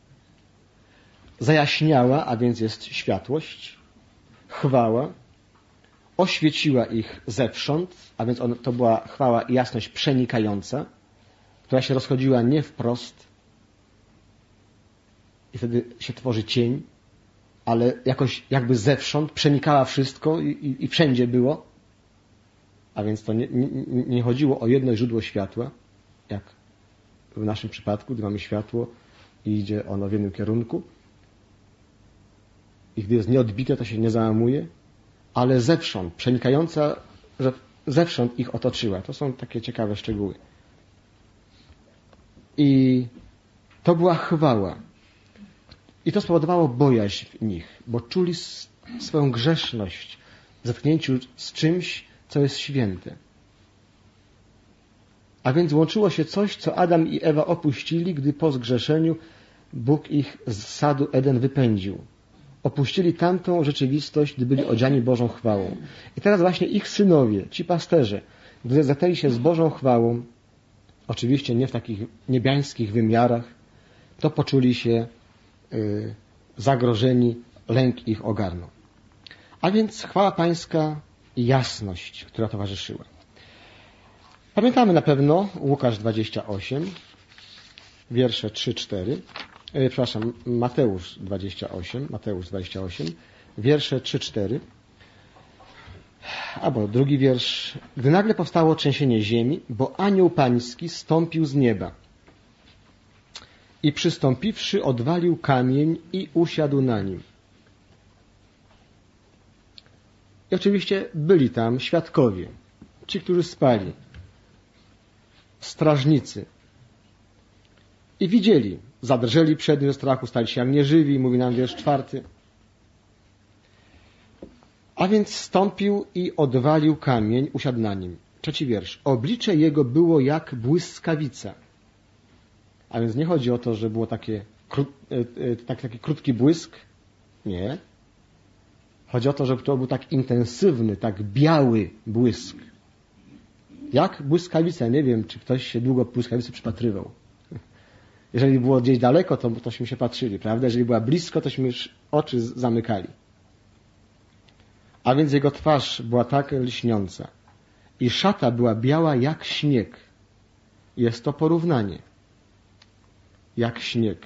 zajaśniała, a więc jest światłość, chwała, oświeciła ich zewsząd, a więc on, to była chwała i jasność przenikająca, która się rozchodziła nie wprost i wtedy się tworzy cień, ale jakoś jakby zewsząd przenikała wszystko i, i, i wszędzie było. A więc to nie, nie, nie chodziło o jedno źródło światła, jak w naszym przypadku, gdy mamy światło i idzie ono w jednym kierunku. I gdy jest nieodbite, to się nie załamuje, ale zewsząd, przenikająca, że zewsząd ich otoczyła. To są takie ciekawe szczegóły. I to była chwała. I to spowodowało bojaźń w nich, bo czuli swoją grzeszność w zetknięciu z czymś, co jest święte. A więc łączyło się coś, co Adam i Ewa opuścili, gdy po zgrzeszeniu Bóg ich z sadu Eden wypędził. Opuścili tamtą rzeczywistość, gdy byli odziani Bożą chwałą. I teraz właśnie ich synowie, ci pasterze, gdy zetknęli się z Bożą chwałą, oczywiście nie w takich niebiańskich wymiarach, to poczuli się y, zagrożeni, lęk ich ogarnął. A więc chwała pańska i jasność, która towarzyszyła. Pamiętamy na pewno Łukasz dwadzieścia osiem, wiersze trzy cztery, e, przepraszam, Mateusz dwadzieścia osiem, Mateusz dwadzieścia osiem, wiersze trzy cztery, albo drugi wiersz. Gdy nagle powstało trzęsienie ziemi, bo anioł pański stąpił z nieba i przystąpiwszy odwalił kamień i usiadł na nim. I oczywiście byli tam świadkowie, ci, którzy spali, strażnicy. I widzieli, zadrżeli przed nim ze strachu, stali się jak nieżywi, mówi nam wiersz czwarty. A więc stąpił i odwalił kamień, usiadł na nim. Trzeci wiersz. Oblicze jego było jak błyskawica. A więc nie chodzi o to, że było takie, tak, taki krótki błysk. Nie. Chodzi o to, że to był tak intensywny, tak biały błysk. Jak błyskawica. Nie wiem, czy ktoś się długo błyskawicy przypatrywał. Jeżeli było gdzieś daleko, to tośmy się patrzyli, prawda? Jeżeli była blisko, tośmy już oczy zamykali. A więc jego twarz była tak lśniąca. I szata była biała jak śnieg. Jest to porównanie. Jak śnieg.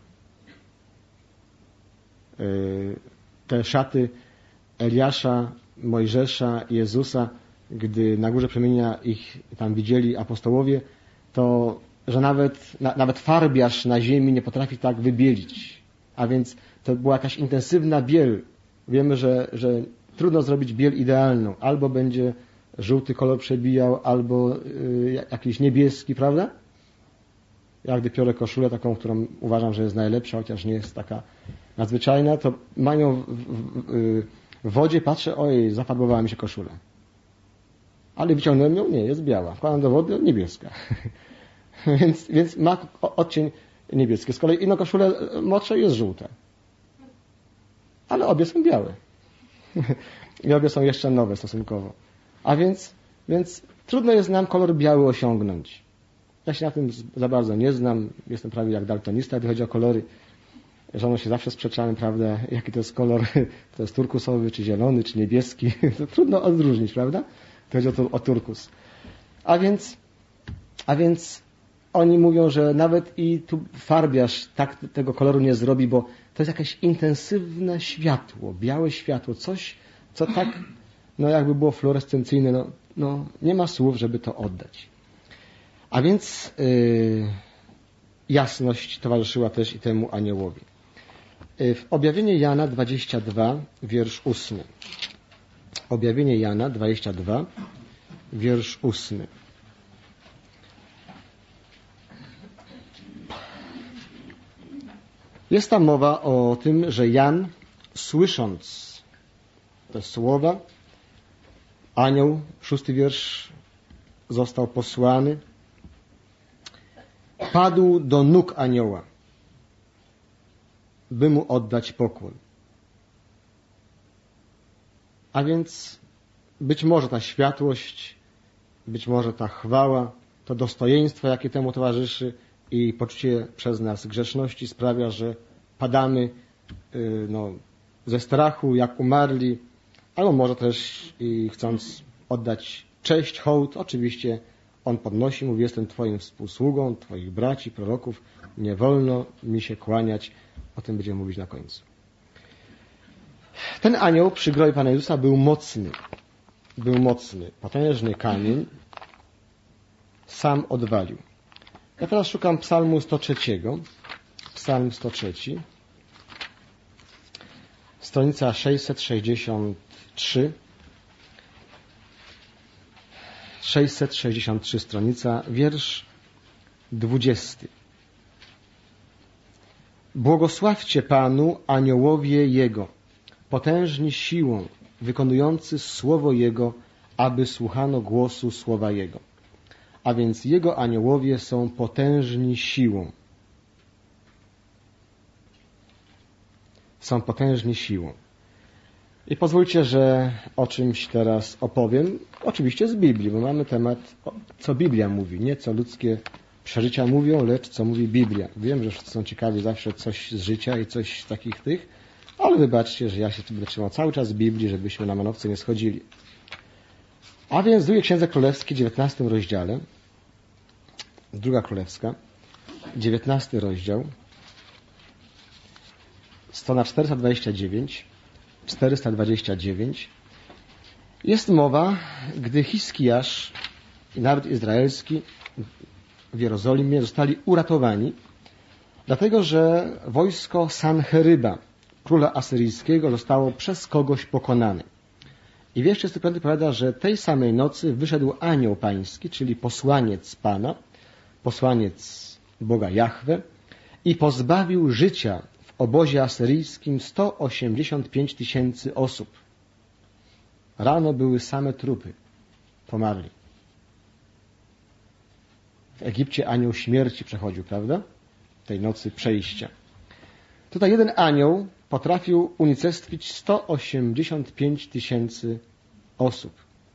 Te szaty Eliasza, Mojżesza, Jezusa, gdy na górze przemienia ich tam widzieli apostołowie, to że nawet, na, nawet farbiarz na ziemi nie potrafi tak wybielić. A więc to była jakaś intensywna biel. Wiemy, że, że trudno zrobić biel idealną. Albo będzie żółty kolor przebijał, albo y, jakiś niebieski, prawda? Ja gdy biorę koszulę taką, którą uważam, że jest najlepsza, chociaż nie jest taka nadzwyczajna, to mają w, w, w wodzie, patrzę, oj, zafarbowała mi się koszula. Ale wyciągnąłem ją, nie, jest biała. Wkładam do wody, niebieska. więc, więc ma odcień niebieski. Z kolei inną koszulę moczę, jest żółta. Ale obie są białe. I obie są jeszcze nowe stosunkowo. A więc, więc trudno jest nam kolor biały osiągnąć. Ja się na tym za bardzo nie znam. Jestem prawie jak daltonista, gdy chodzi o kolory. Żoną się zawsze sprzeczamy, prawda, jaki to jest kolor. To jest turkusowy, czy zielony, czy niebieski. To trudno odróżnić, prawda? To chodzi o, to, o turkus. A więc, a więc oni mówią, że nawet i tu farbiarz tak tego koloru nie zrobi, bo to jest jakieś intensywne światło, białe światło, coś, co tak, no jakby było fluorescencyjne, no, no nie ma słów, żeby to oddać. A więc yy, jasność towarzyszyła też i temu aniołowi. Yy, w Objawienie Jana dwadzieścia dwa, wiersz ósmy. Objawienie Jana dwadzieścia dwa, wiersz ósmy. Jest tam mowa o tym, że Jan słysząc te słowa, anioł, szósty wiersz, został posłany, padł do nóg anioła, by mu oddać pokłon. A więc być może ta światłość, być może ta chwała, to dostojeństwo, jakie temu towarzyszy i poczucie przez nas grzeszności sprawia, że padamy yy, no, ze strachu, jak umarli, albo może też i chcąc oddać cześć, hołd, oczywiście on podnosi, mówi, jestem Twoim współsługą, Twoich braci, proroków, nie wolno mi się kłaniać. O tym będziemy mówić na końcu. Ten anioł przy grobie Pana Jezusa był mocny. Był mocny. Potężny kamień sam odwalił. Ja teraz szukam psalmu sto trzy. Psalm sto trzy. Stronica sześćset sześćdziesiąt trzy. sześćset sześćdziesiąt trzy stronica, wiersz dwudziesty. Błogosławcie Panu aniołowie Jego, potężni siłą, wykonujący słowo Jego, aby słuchano głosu słowa Jego. A więc Jego aniołowie są potężni siłą. Są potężni siłą. I pozwólcie, że o czymś teraz opowiem, oczywiście z Biblii, bo mamy temat, co Biblia mówi, nie co ludzkie przeżycia mówią, lecz co mówi Biblia. Wiem, że wszyscy są ciekawi zawsze coś z życia i coś z takich tych, ale wybaczcie, że ja się tu będę trzymał cały czas z Biblii, żebyśmy na manowce nie schodzili. A więc w drugiej Księdze Królewskiej, dziewiętnastym rozdziale, druga Królewska, dziewiętnasty rozdział, strona czterysta dwadzieścia dziewięć, czterysta dwadzieścia dziewięć, jest mowa, gdy Hiskijasz i naród izraelski w Jerozolimie zostali uratowani, dlatego że wojsko Sancheryba, króla asyryjskiego, zostało przez kogoś pokonane. I wiersz trzydziesty piąty powiada, że tej samej nocy wyszedł anioł pański, czyli posłaniec Pana, posłaniec Boga Jahwe, i pozbawił życia w obozie asyryjskim sto osiemdziesiąt pięć tysięcy osób. Rano były same trupy. Pomarli. W Egipcie anioł śmierci przechodził, prawda? Tej nocy przejścia. Tutaj jeden anioł potrafił unicestwić sto osiemdziesiąt pięć tysięcy osób.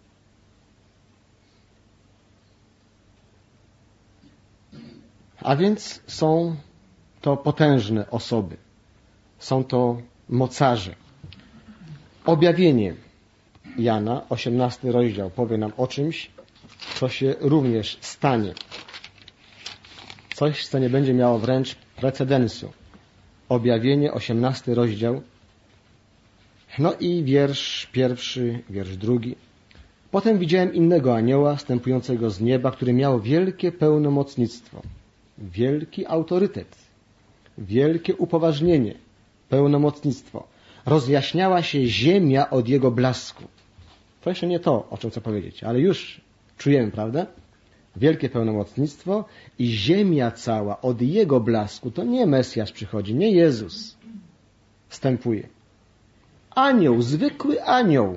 A więc są to potężne osoby. Są to mocarze. Objawienie Jana, osiemnasty rozdział, powie nam o czymś, co się również stanie. Coś, co nie będzie miało wręcz precedensu. Objawienie, osiemnasty rozdział. No i wiersz pierwszy, wiersz drugi. Potem widziałem innego anioła, stępującego z nieba, który miał wielkie pełnomocnictwo, wielki autorytet, wielkie upoważnienie, pełnomocnictwo. Rozjaśniała się ziemia od jego blasku. To jeszcze nie to, o czym chcę powiedzieć, ale już czujemy, prawda? Wielkie pełnomocnictwo i ziemia cała od jego blasku. To nie Mesjasz przychodzi, nie Jezus wstępuje. Anioł, zwykły anioł.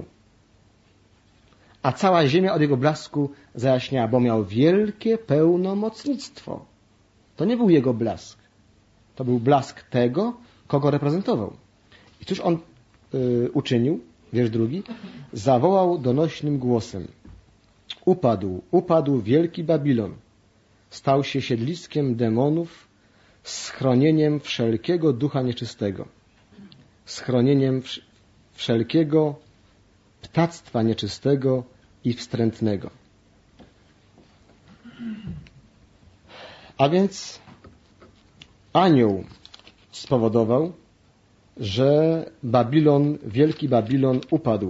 A cała ziemia od jego blasku zajaśniała, bo miał wielkie pełnomocnictwo. To nie był jego blask. To był blask tego, kogo reprezentował. I cóż on y, uczynił? Wiersz drugi. Zawołał donośnym głosem. Upadł, upadł wielki Babilon. Stał się siedliskiem demonów, schronieniem wszelkiego ducha nieczystego. Schronieniem wszelkiego ptactwa nieczystego i wstrętnego. A więc anioł spowodował, że Babilon, wielki Babilon upadł.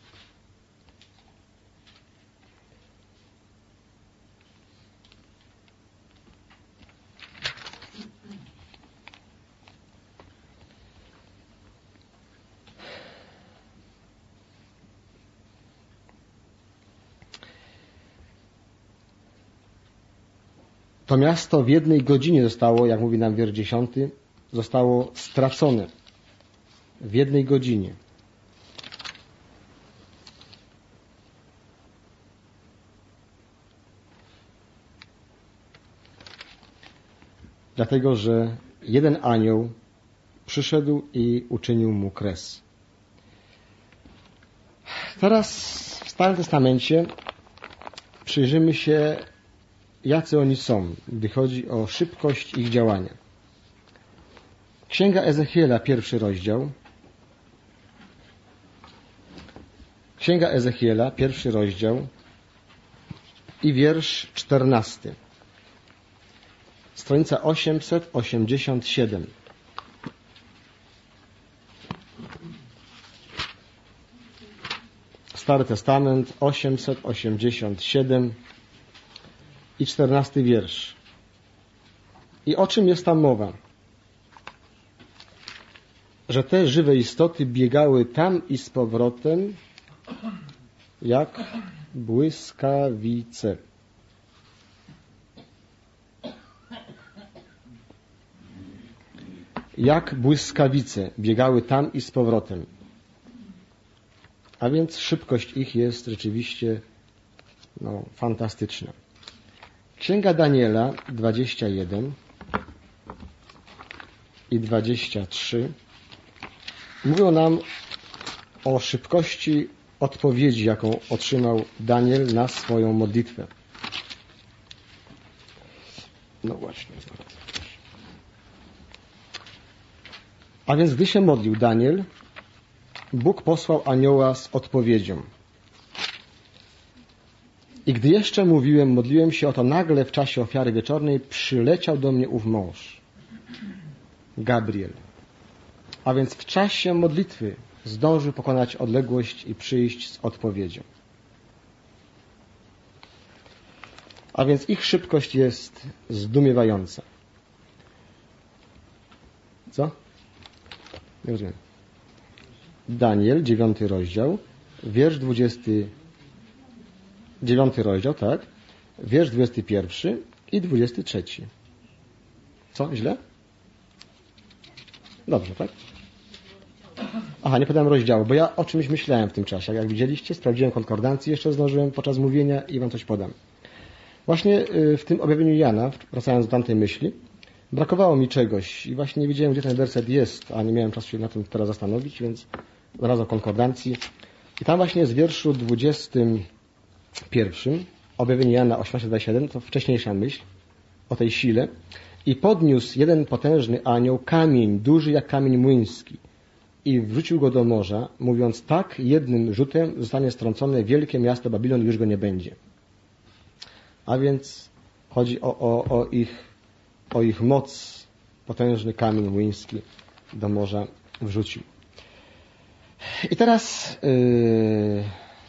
To miasto w jednej godzinie zostało, jak mówi nam wiersz dziesiąty, zostało stracone. w jednej godzinie. Dlatego, że jeden anioł przyszedł i uczynił mu kres. Teraz w Starym Testamencie przyjrzymy się, jacy oni są, gdy chodzi o szybkość ich działania. Księga Ezechiela, pierwszy rozdział. Księga Ezechiela, pierwszy rozdział i wiersz czternasty. Stronica osiemset osiemdziesiąt siedem. Stary Testament, osiemset osiemdziesiąt siedem i czternasty wiersz. I o czym jest tam mowa? Że te żywe istoty biegały tam i z powrotem jak błyskawice. Jak błyskawice biegały tam i z powrotem. A więc szybkość ich jest rzeczywiście no, fantastyczna. Księga Daniela dwadzieścia jeden i dwadzieścia trzy mówią nam o szybkości odpowiedzi, jaką otrzymał Daniel na swoją modlitwę. No właśnie. A więc gdy się modlił Daniel, Bóg posłał anioła z odpowiedzią. I gdy jeszcze mówiłem, modliłem się, oto nagle w czasie ofiary wieczornej przyleciał do mnie ów mąż, Gabriel. A więc w czasie modlitwy zdążył pokonać odległość i przyjść z odpowiedzią. A więc ich szybkość jest zdumiewająca. Co? Nie rozumiem. Daniel, dziewiąty rozdział, wiersz dwudziesty, dziewiąty rozdział, tak, wiersz dwudziesty pierwszy i dwudziesty trzeci. Co? Źle? Dobrze, tak? Aha, nie podałem rozdziału, bo ja o czymś myślałem w tym czasie. Jak widzieliście, sprawdziłem konkordancję, jeszcze zdążyłem podczas mówienia i wam coś podam. Właśnie w tym objawieniu Jana, wracając do tamtej myśli, brakowało mi czegoś i właśnie nie wiedziałem, gdzie ten werset jest, a nie miałem czasu się na tym teraz zastanowić, więc znalazłem konkordancji. I tam właśnie jest w wierszu dwudziestym pierwszym, objawienie Jana osiemnaście dwadzieścia siedem, to wcześniejsza myśl o tej sile. I podniósł jeden potężny anioł kamień, duży jak kamień młyński, i wrzucił go do morza, mówiąc, tak jednym rzutem zostanie strącone wielkie miasto Babilon i już go nie będzie. A więc chodzi o, o, o, ich, o ich moc, potężny kamień młyński do morza wrzucił. I teraz yy,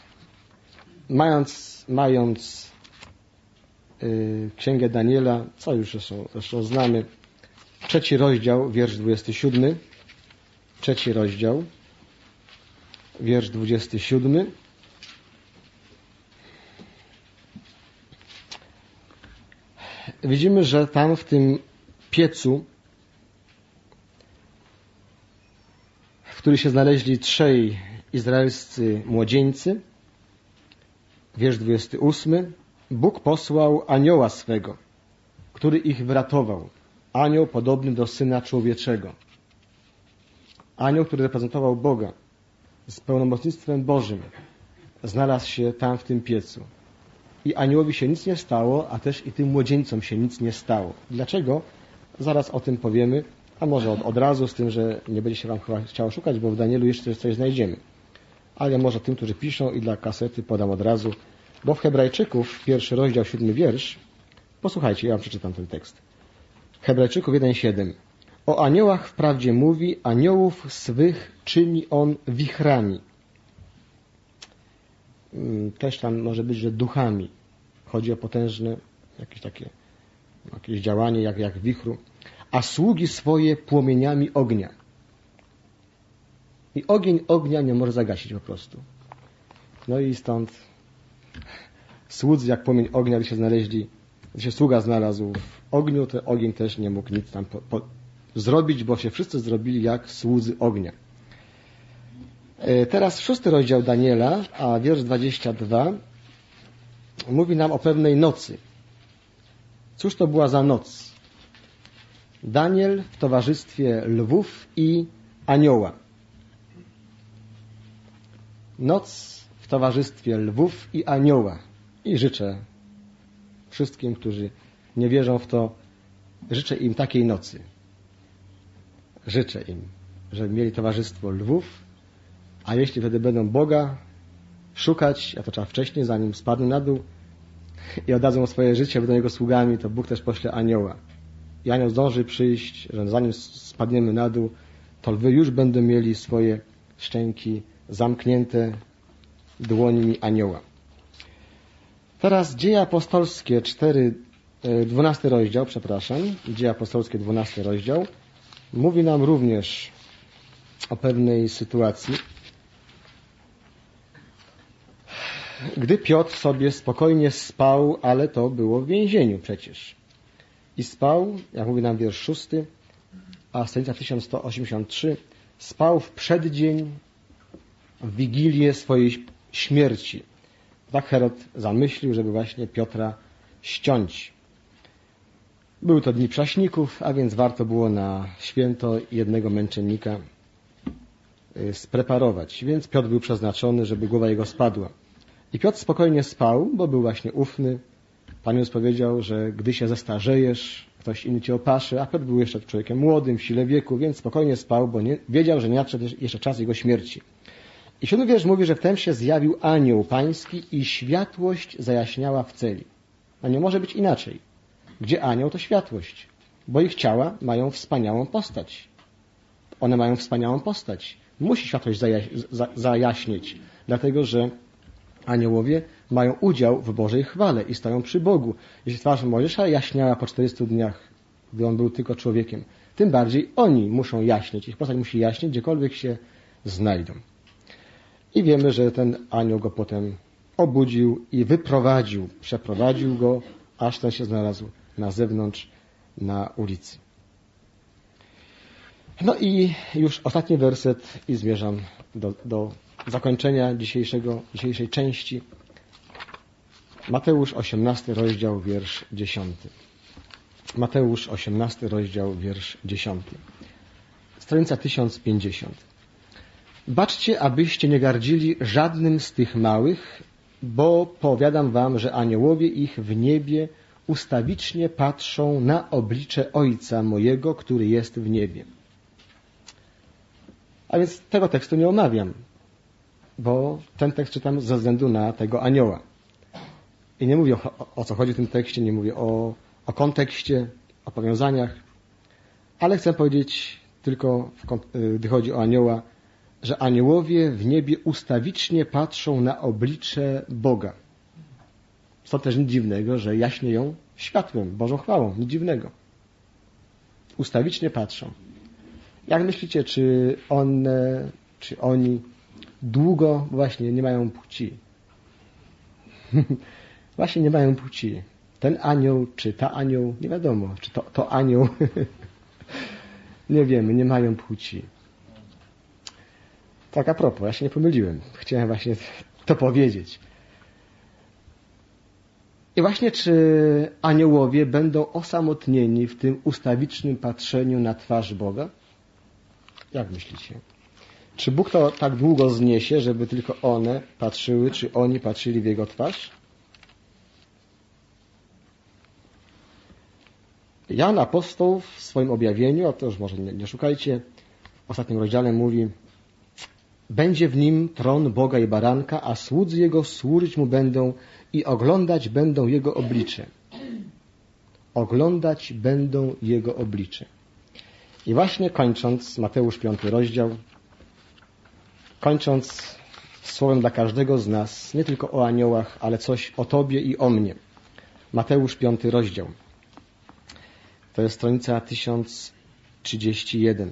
mając, mając yy, Księgę Daniela, co już zresztą, zresztą znamy, trzeci rozdział, wiersz dwudziesty siódmy, trzeci rozdział, wiersz dwudziesty siódmy. Widzimy, że tam w tym piecu, w którym się znaleźli trzej izraelscy młodzieńcy, wiersz dwudziesty ósmy, Bóg posłał anioła swego, który ich wyratował. Anioł podobny do Syna Człowieczego. Anioł, który reprezentował Boga z pełnomocnictwem Bożym, znalazł się tam w tym piecu. I aniołowi się nic nie stało, a też i tym młodzieńcom się nic nie stało. Dlaczego? Zaraz o tym powiemy, a może od, od razu, z tym, że nie będzie się wam chyba chciało szukać, bo w Danielu jeszcze coś znajdziemy. Ale może tym, którzy piszą i dla kasety podam od razu, bo w Hebrajczyków, pierwszy rozdział, siódmy wiersz, posłuchajcie, ja wam przeczytam ten tekst. Hebrajczyków jeden siedem. O aniołach wprawdzie mówi, aniołów swych czyni on wichrami. Też tam może być, że duchami. Chodzi o potężne jakieś takie jakieś działanie, jak, jak wichru. A sługi swoje płomieniami ognia. I ogień ognia nie może zagasić po prostu. No i stąd słudzy jak płomień ognia, gdy się znaleźli, gdy się sługa znalazł w ogniu, to ogień też nie mógł nic tam po, po, zrobić, bo się wszyscy zrobili jak słudzy ognia. Teraz szósty rozdział Daniela, a wiersz dwudziesty drugi mówi nam o pewnej nocy. Cóż to była za noc? Daniel w towarzystwie lwów i anioła. Noc w towarzystwie lwów i anioła. I życzę wszystkim, którzy nie wierzą w to, życzę im takiej nocy. Życzę im, żeby mieli towarzystwo lwów, a jeśli wtedy będą Boga szukać, a to trzeba wcześniej, zanim spadną na dół i oddadzą swoje życie, będą Jego sługami, to Bóg też pośle anioła. I anioł zdąży przyjść, że zanim spadniemy na dół, to lwy już będą mieli swoje szczęki zamknięte dłońmi anioła. Teraz Dzieje Apostolskie cztery, dwunasty rozdział, przepraszam, Dzieje Apostolskie dwunasty rozdział, mówi nam również o pewnej sytuacji, gdy Piotr sobie spokojnie spał, ale to było w więzieniu przecież. I spał, jak mówi nam wiersz szósty, a stranica tysiąc sto osiemdziesiąt trzy, spał w przeddzień, w wigilię swojej śmierci. Tak Herod zamyślił, żeby właśnie Piotra ściąć. Były to dni prześników, a więc warto było na święto jednego męczennika spreparować. Więc Piotr był przeznaczony, żeby głowa jego spadła. I Piotr spokojnie spał, bo był właśnie ufny. Pan Jezus powiedział, że gdy się zestarzejesz, ktoś inny cię opaszy, a Piotr był jeszcze człowiekiem młodym, w sile wieku, więc spokojnie spał, bo nie, wiedział, że nie nadszedł jeszcze czas jego śmierci. I siódmy wiersz mówi, że wtem się zjawił anioł pański i światłość zajaśniała w celi. A nie może być inaczej. Gdzie anioł, to światłość, bo ich ciała mają wspaniałą postać. One mają wspaniałą postać. Musi światłość zajaś- za- zajaśnieć, dlatego że aniołowie mają udział w Bożej chwale i stoją przy Bogu. Jeśli twarz Mojżesza jaśniała po czterystu dniach, gdy on był tylko człowiekiem, tym bardziej oni muszą jaśnieć. Ich postać musi jaśnieć, gdziekolwiek się znajdą. I wiemy, że ten anioł go potem obudził i wyprowadził, przeprowadził go, aż ten się znalazł na zewnątrz, na ulicy. No i już ostatni werset i zmierzam do, do zakończenia dzisiejszego, dzisiejszej części. Mateusz osiemnasty rozdział, wiersz dziesiąty. Mateusz osiemnasty rozdział, wiersz dziesiąty. Stranica tysiąc pięćdziesiąt. Baczcie, abyście nie gardzili żadnym z tych małych, bo powiadam wam, że aniołowie ich w niebie ustawicznie patrzą na oblicze Ojca mojego, który jest w niebie. A więc tego tekstu nie omawiam, bo ten tekst czytam ze względu na tego anioła. I nie mówię o, o co chodzi w tym tekście, nie mówię o, o kontekście, o powiązaniach, ale chcę powiedzieć tylko, w, gdy chodzi o anioła, że aniołowie w niebie ustawicznie patrzą na oblicze Boga. Co też nic dziwnego, że jaśnieją światłem, Bożą chwałą. Nic dziwnego. Ustawicznie patrzą. Jak myślicie, czy one, czy oni długo właśnie nie mają płci? Właśnie nie mają płci. Ten anioł, czy ta anioł, nie wiadomo, czy to, to anioł. Nie wiemy, nie mają płci. Tak a propos, ja się nie pomyliłem. Chciałem właśnie to powiedzieć. I właśnie czy aniołowie będą osamotnieni w tym ustawicznym patrzeniu na twarz Boga? Jak myślicie? Czy Bóg to tak długo zniesie, żeby tylko one patrzyły, czy oni patrzyli w Jego twarz? Jan apostoł w swoim objawieniu, a to już może nie, nie szukajcie, w ostatnim rozdziale mówi: będzie w nim tron Boga i Baranka, a słudzy Jego służyć Mu będą i oglądać będą Jego oblicze. Oglądać będą Jego oblicze. I właśnie kończąc Mateusz piąty rozdział, kończąc słowem dla każdego z nas, nie tylko o aniołach, ale coś o Tobie i o mnie. Mateusz piąty rozdział. To jest stranica tysiąc trzydzieści jeden.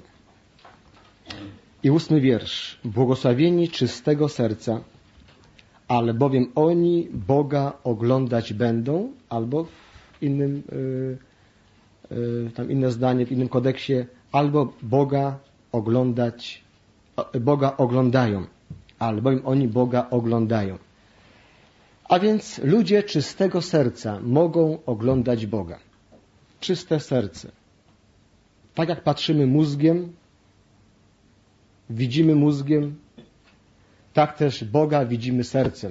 I ósmy wiersz. Błogosławieni czystego serca, albowiem oni Boga oglądać będą, albo w innym, yy, yy, tam inne zdanie, w innym kodeksie, albo Boga oglądać, Boga oglądają. albowiem oni Boga oglądają. A więc ludzie czystego serca mogą oglądać Boga. Czyste serce. Tak jak patrzymy mózgiem, widzimy mózgiem, tak też Boga widzimy sercem.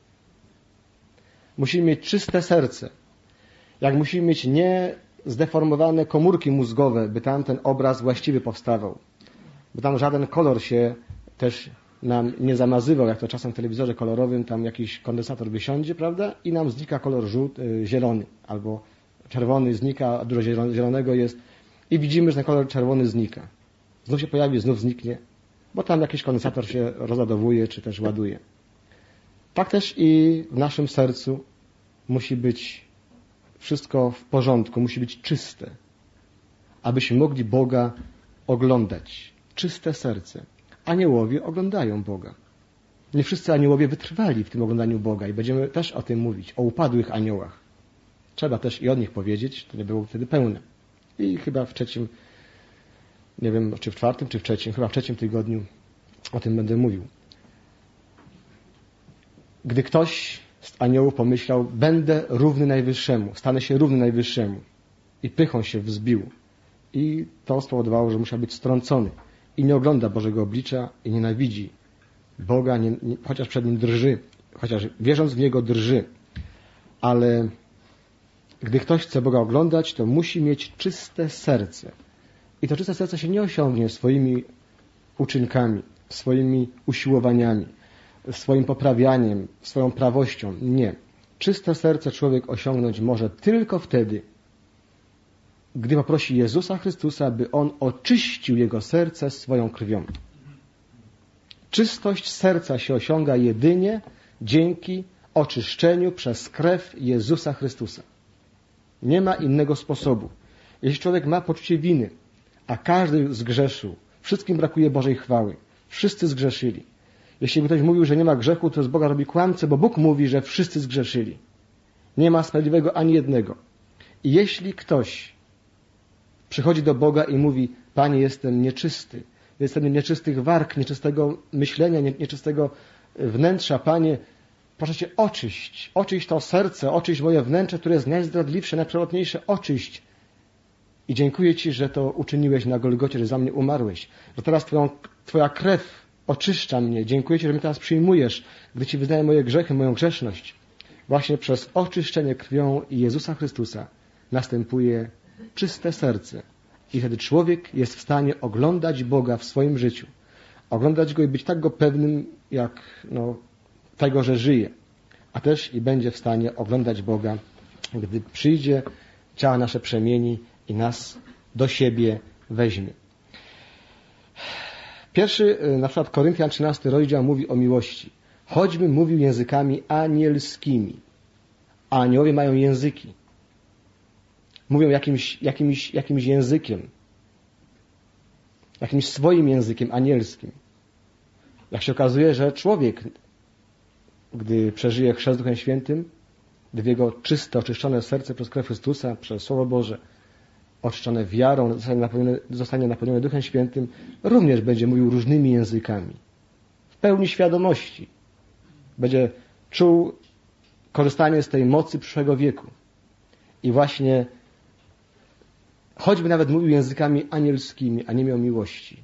Musimy mieć czyste serce. Jak musimy mieć nie zdeformowane komórki mózgowe, by tam ten obraz właściwy powstawał. By tam żaden kolor się też nam nie zamazywał, jak to czasem w telewizorze kolorowym, tam jakiś kondensator wysiądzie, prawda? I nam znika kolor żółty, zielony, albo czerwony znika, a dużo zielonego jest i widzimy, że ten kolor czerwony znika. Znów się pojawi, znów zniknie, bo tam jakiś kondensator się rozładowuje, czy też ładuje. Tak też i w naszym sercu musi być wszystko w porządku, musi być czyste, abyśmy mogli Boga oglądać. Czyste serce. Aniołowie oglądają Boga. Nie wszyscy aniołowie wytrwali w tym oglądaniu Boga i będziemy też o tym mówić, o upadłych aniołach. Trzeba też i o nich powiedzieć, to nie było wtedy pełne. I chyba w trzecim, nie wiem, czy w czwartym, czy w trzecim, chyba w trzecim tygodniu o tym będę mówił. Gdy ktoś z aniołów pomyślał, będę równy Najwyższemu, stanę się równy Najwyższemu i pychą się wzbił. I to spowodowało, że musiał być strącony. I nie ogląda Bożego oblicza i nienawidzi Boga, nie, nie, chociaż przed Nim drży, chociaż wierząc w Niego drży. Ale gdy ktoś chce Boga oglądać, to musi mieć czyste serce. I to czyste serce się nie osiągnie swoimi uczynkami, swoimi usiłowaniami, swoim poprawianiem, swoją prawością. Nie. Czyste serce człowiek osiągnąć może tylko wtedy, gdy poprosi Jezusa Chrystusa, by On oczyścił jego serce swoją krwią. Czystość serca się osiąga jedynie dzięki oczyszczeniu przez krew Jezusa Chrystusa. Nie ma innego sposobu. Jeśli człowiek ma poczucie winy, a każdy zgrzeszył, wszystkim brakuje Bożej chwały, wszyscy zgrzeszyli. Jeśli by ktoś mówił, że nie ma grzechu, to z Boga robi kłamcę, bo Bóg mówi, że wszyscy zgrzeszyli. Nie ma sprawiedliwego ani jednego. I jeśli ktoś przychodzi do Boga i mówi, Panie, jestem nieczysty, jestem nieczystych warg, nieczystego myślenia, nieczystego wnętrza, Panie, proszę Cię, oczyść, oczyść to serce, oczyść moje wnętrze, które jest najzdradliwsze, najprzewrotniejsze, oczyść. I dziękuję Ci, że to uczyniłeś na Golgocie, że za mnie umarłeś, że teraz Twoją, Twoja krew oczyszcza mnie. Dziękuję Ci, że mnie teraz przyjmujesz, gdy Ci wyznaję moje grzechy, moją grzeszność. Właśnie przez oczyszczenie krwią Jezusa Chrystusa następuje czyste serce. I wtedy człowiek jest w stanie oglądać Boga w swoim życiu. Oglądać Go i być tak Go pewnym, jak no, tego, że żyje. A też i będzie w stanie oglądać Boga, gdy przyjdzie, ciała nasze przemieni i nas do siebie weźmie. Pierwszy, na przykład Koryntian trzynasty rozdział mówi o miłości. Choćbym mówił językami anielskimi. A aniołowie mają języki. Mówią jakimś, jakimś, jakimś językiem. Jakimś swoim językiem anielskim. Jak się okazuje, że człowiek, gdy przeżyje chrzest Duchem Świętym, gdy w jego czyste, oczyszczone serce przez krew Chrystusa, przez Słowo Boże, oczyszczone wiarą, zostanie napełnione, zostanie napełnione Duchem Świętym, również będzie mówił różnymi językami. W pełni świadomości. Będzie czuł korzystanie z tej mocy przyszłego wieku. I właśnie choćby nawet mówił językami anielskimi, a nie miał miłości.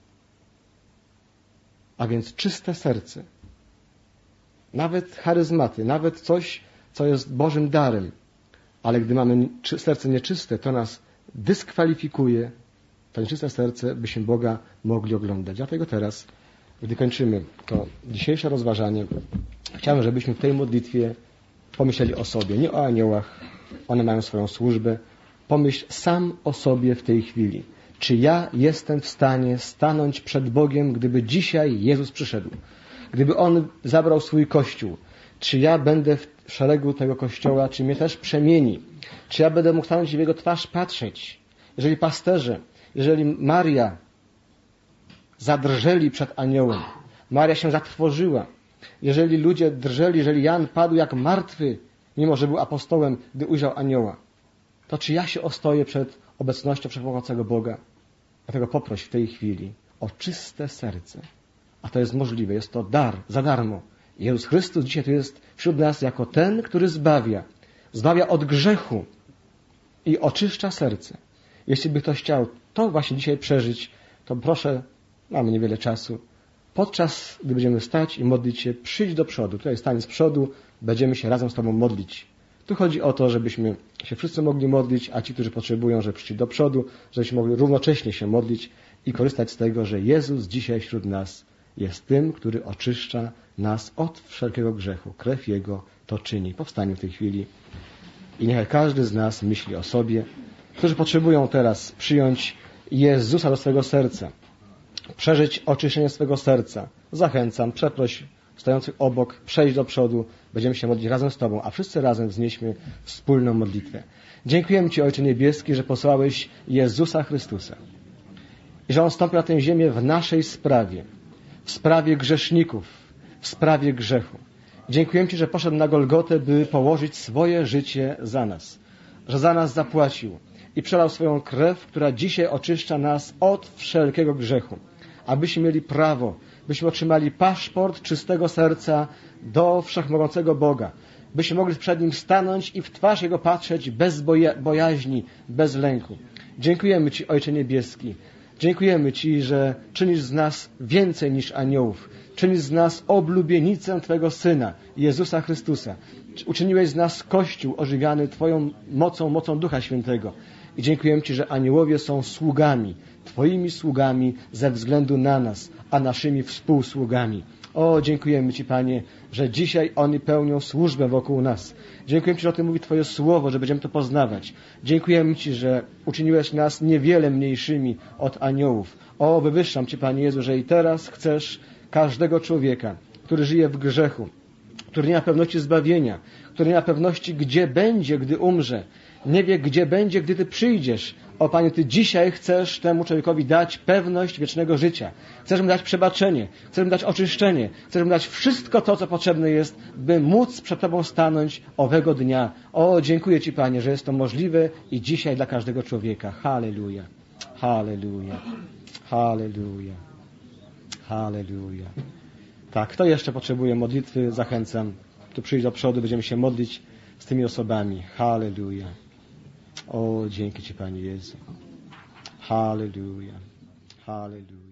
A więc czyste serce. Nawet charyzmaty, nawet coś, co jest Bożym darem. Ale gdy mamy serce nieczyste, to nas dyskwalifikuje, to nieczyste serce, byśmy Boga mogli oglądać. Dlatego teraz, gdy kończymy to dzisiejsze rozważanie, chciałem, żebyśmy w tej modlitwie pomyśleli o sobie, nie o aniołach. One mają swoją służbę. Pomyśl sam o sobie w tej chwili. Czy ja jestem w stanie stanąć przed Bogiem, gdyby dzisiaj Jezus przyszedł? Gdyby On zabrał swój Kościół? Czy ja będę w szeregu tego Kościoła? Czy mnie też przemieni? Czy ja będę mógł stanąć i w Jego twarz patrzeć? Jeżeli pasterze, jeżeli Maria zadrżeli przed aniołem, Maria się zatrwożyła, jeżeli ludzie drżeli, jeżeli Jan padł jak martwy, mimo że był apostołem, gdy ujrzał anioła, to czy ja się ostoję przed obecnością Wszechmogącego Boga? Dlatego poproś w tej chwili o czyste serce. A to jest możliwe, jest to dar, za darmo. Jezus Chrystus dzisiaj tu jest wśród nas jako ten, który zbawia. Zbawia od grzechu i oczyszcza serce. Jeśli by ktoś chciał to właśnie dzisiaj przeżyć, to proszę, mamy niewiele czasu, podczas gdy będziemy stać i modlić się, przyjdź do przodu. Tutaj stań z przodu, będziemy się razem z Tobą modlić. Tu chodzi o to, żebyśmy się wszyscy mogli modlić, a ci, którzy potrzebują, żeby przyjść do przodu, żebyśmy mogli równocześnie się modlić i korzystać z tego, że Jezus dzisiaj wśród nas jest tym, który oczyszcza nas od wszelkiego grzechu. Krew Jego to czyni. Powstańmy w tej chwili i niechaj każdy z nas myśli o sobie, którzy potrzebują teraz przyjąć Jezusa do swego serca, przeżyć oczyszczenie swego serca. Zachęcam, przeproś stojących obok, przejść do przodu, będziemy się modlić razem z Tobą, a wszyscy razem wznieśmy wspólną modlitwę. Dziękujemy Ci, Ojcze Niebieski, że posłałeś Jezusa Chrystusa i że On stąpił na tę ziemię w naszej sprawie, w sprawie grzeszników, w sprawie grzechu. Dziękujemy Ci, że poszedł na Golgotę, by położyć swoje życie za nas, że za nas zapłacił i przelał swoją krew, która dzisiaj oczyszcza nas od wszelkiego grzechu, abyśmy mieli prawo, byśmy otrzymali paszport czystego serca do wszechmogącego Boga, byśmy mogli przed Nim stanąć i w twarz Jego patrzeć bez boja bojaźni, bez lęku. Dziękujemy Ci, Ojcze Niebieski. Dziękujemy Ci, że czynisz z nas więcej niż aniołów. Czynisz z nas oblubienicę Twojego Syna, Jezusa Chrystusa. Uczyniłeś z nas Kościół ożywiany Twoją mocą, mocą Ducha Świętego. I dziękujemy Ci, że aniołowie są sługami, Twoimi sługami ze względu na nas, a naszymi współsługami. O, dziękujemy Ci, Panie, że dzisiaj oni pełnią służbę wokół nas. Dziękujemy Ci, że o tym mówi Twoje słowo, że będziemy to poznawać. Dziękujemy Ci, że uczyniłeś nas niewiele mniejszymi od aniołów. O, wywyższam Cię, Panie Jezu, że i teraz chcesz każdego człowieka, który żyje w grzechu, który nie ma pewności zbawienia, który nie ma pewności, gdzie będzie, gdy umrze, nie wie, gdzie będzie, gdy Ty przyjdziesz. O Panie, Ty dzisiaj chcesz temu człowiekowi dać pewność wiecznego życia. Chcesz mu dać przebaczenie, chcesz mu dać oczyszczenie, chcesz mu dać wszystko to, co potrzebne jest, by móc przed Tobą stanąć owego dnia. O, dziękuję Ci, Panie, że jest to możliwe i dzisiaj dla każdego człowieka. Halleluja, halleluja, halleluja, halleluja. Tak, kto jeszcze potrzebuje modlitwy, zachęcam. Tu przyjdź do przodu, będziemy się modlić z tymi osobami. Halleluja. O, dzięki Ci, Panie Jezu. Halleluja. Halleluja.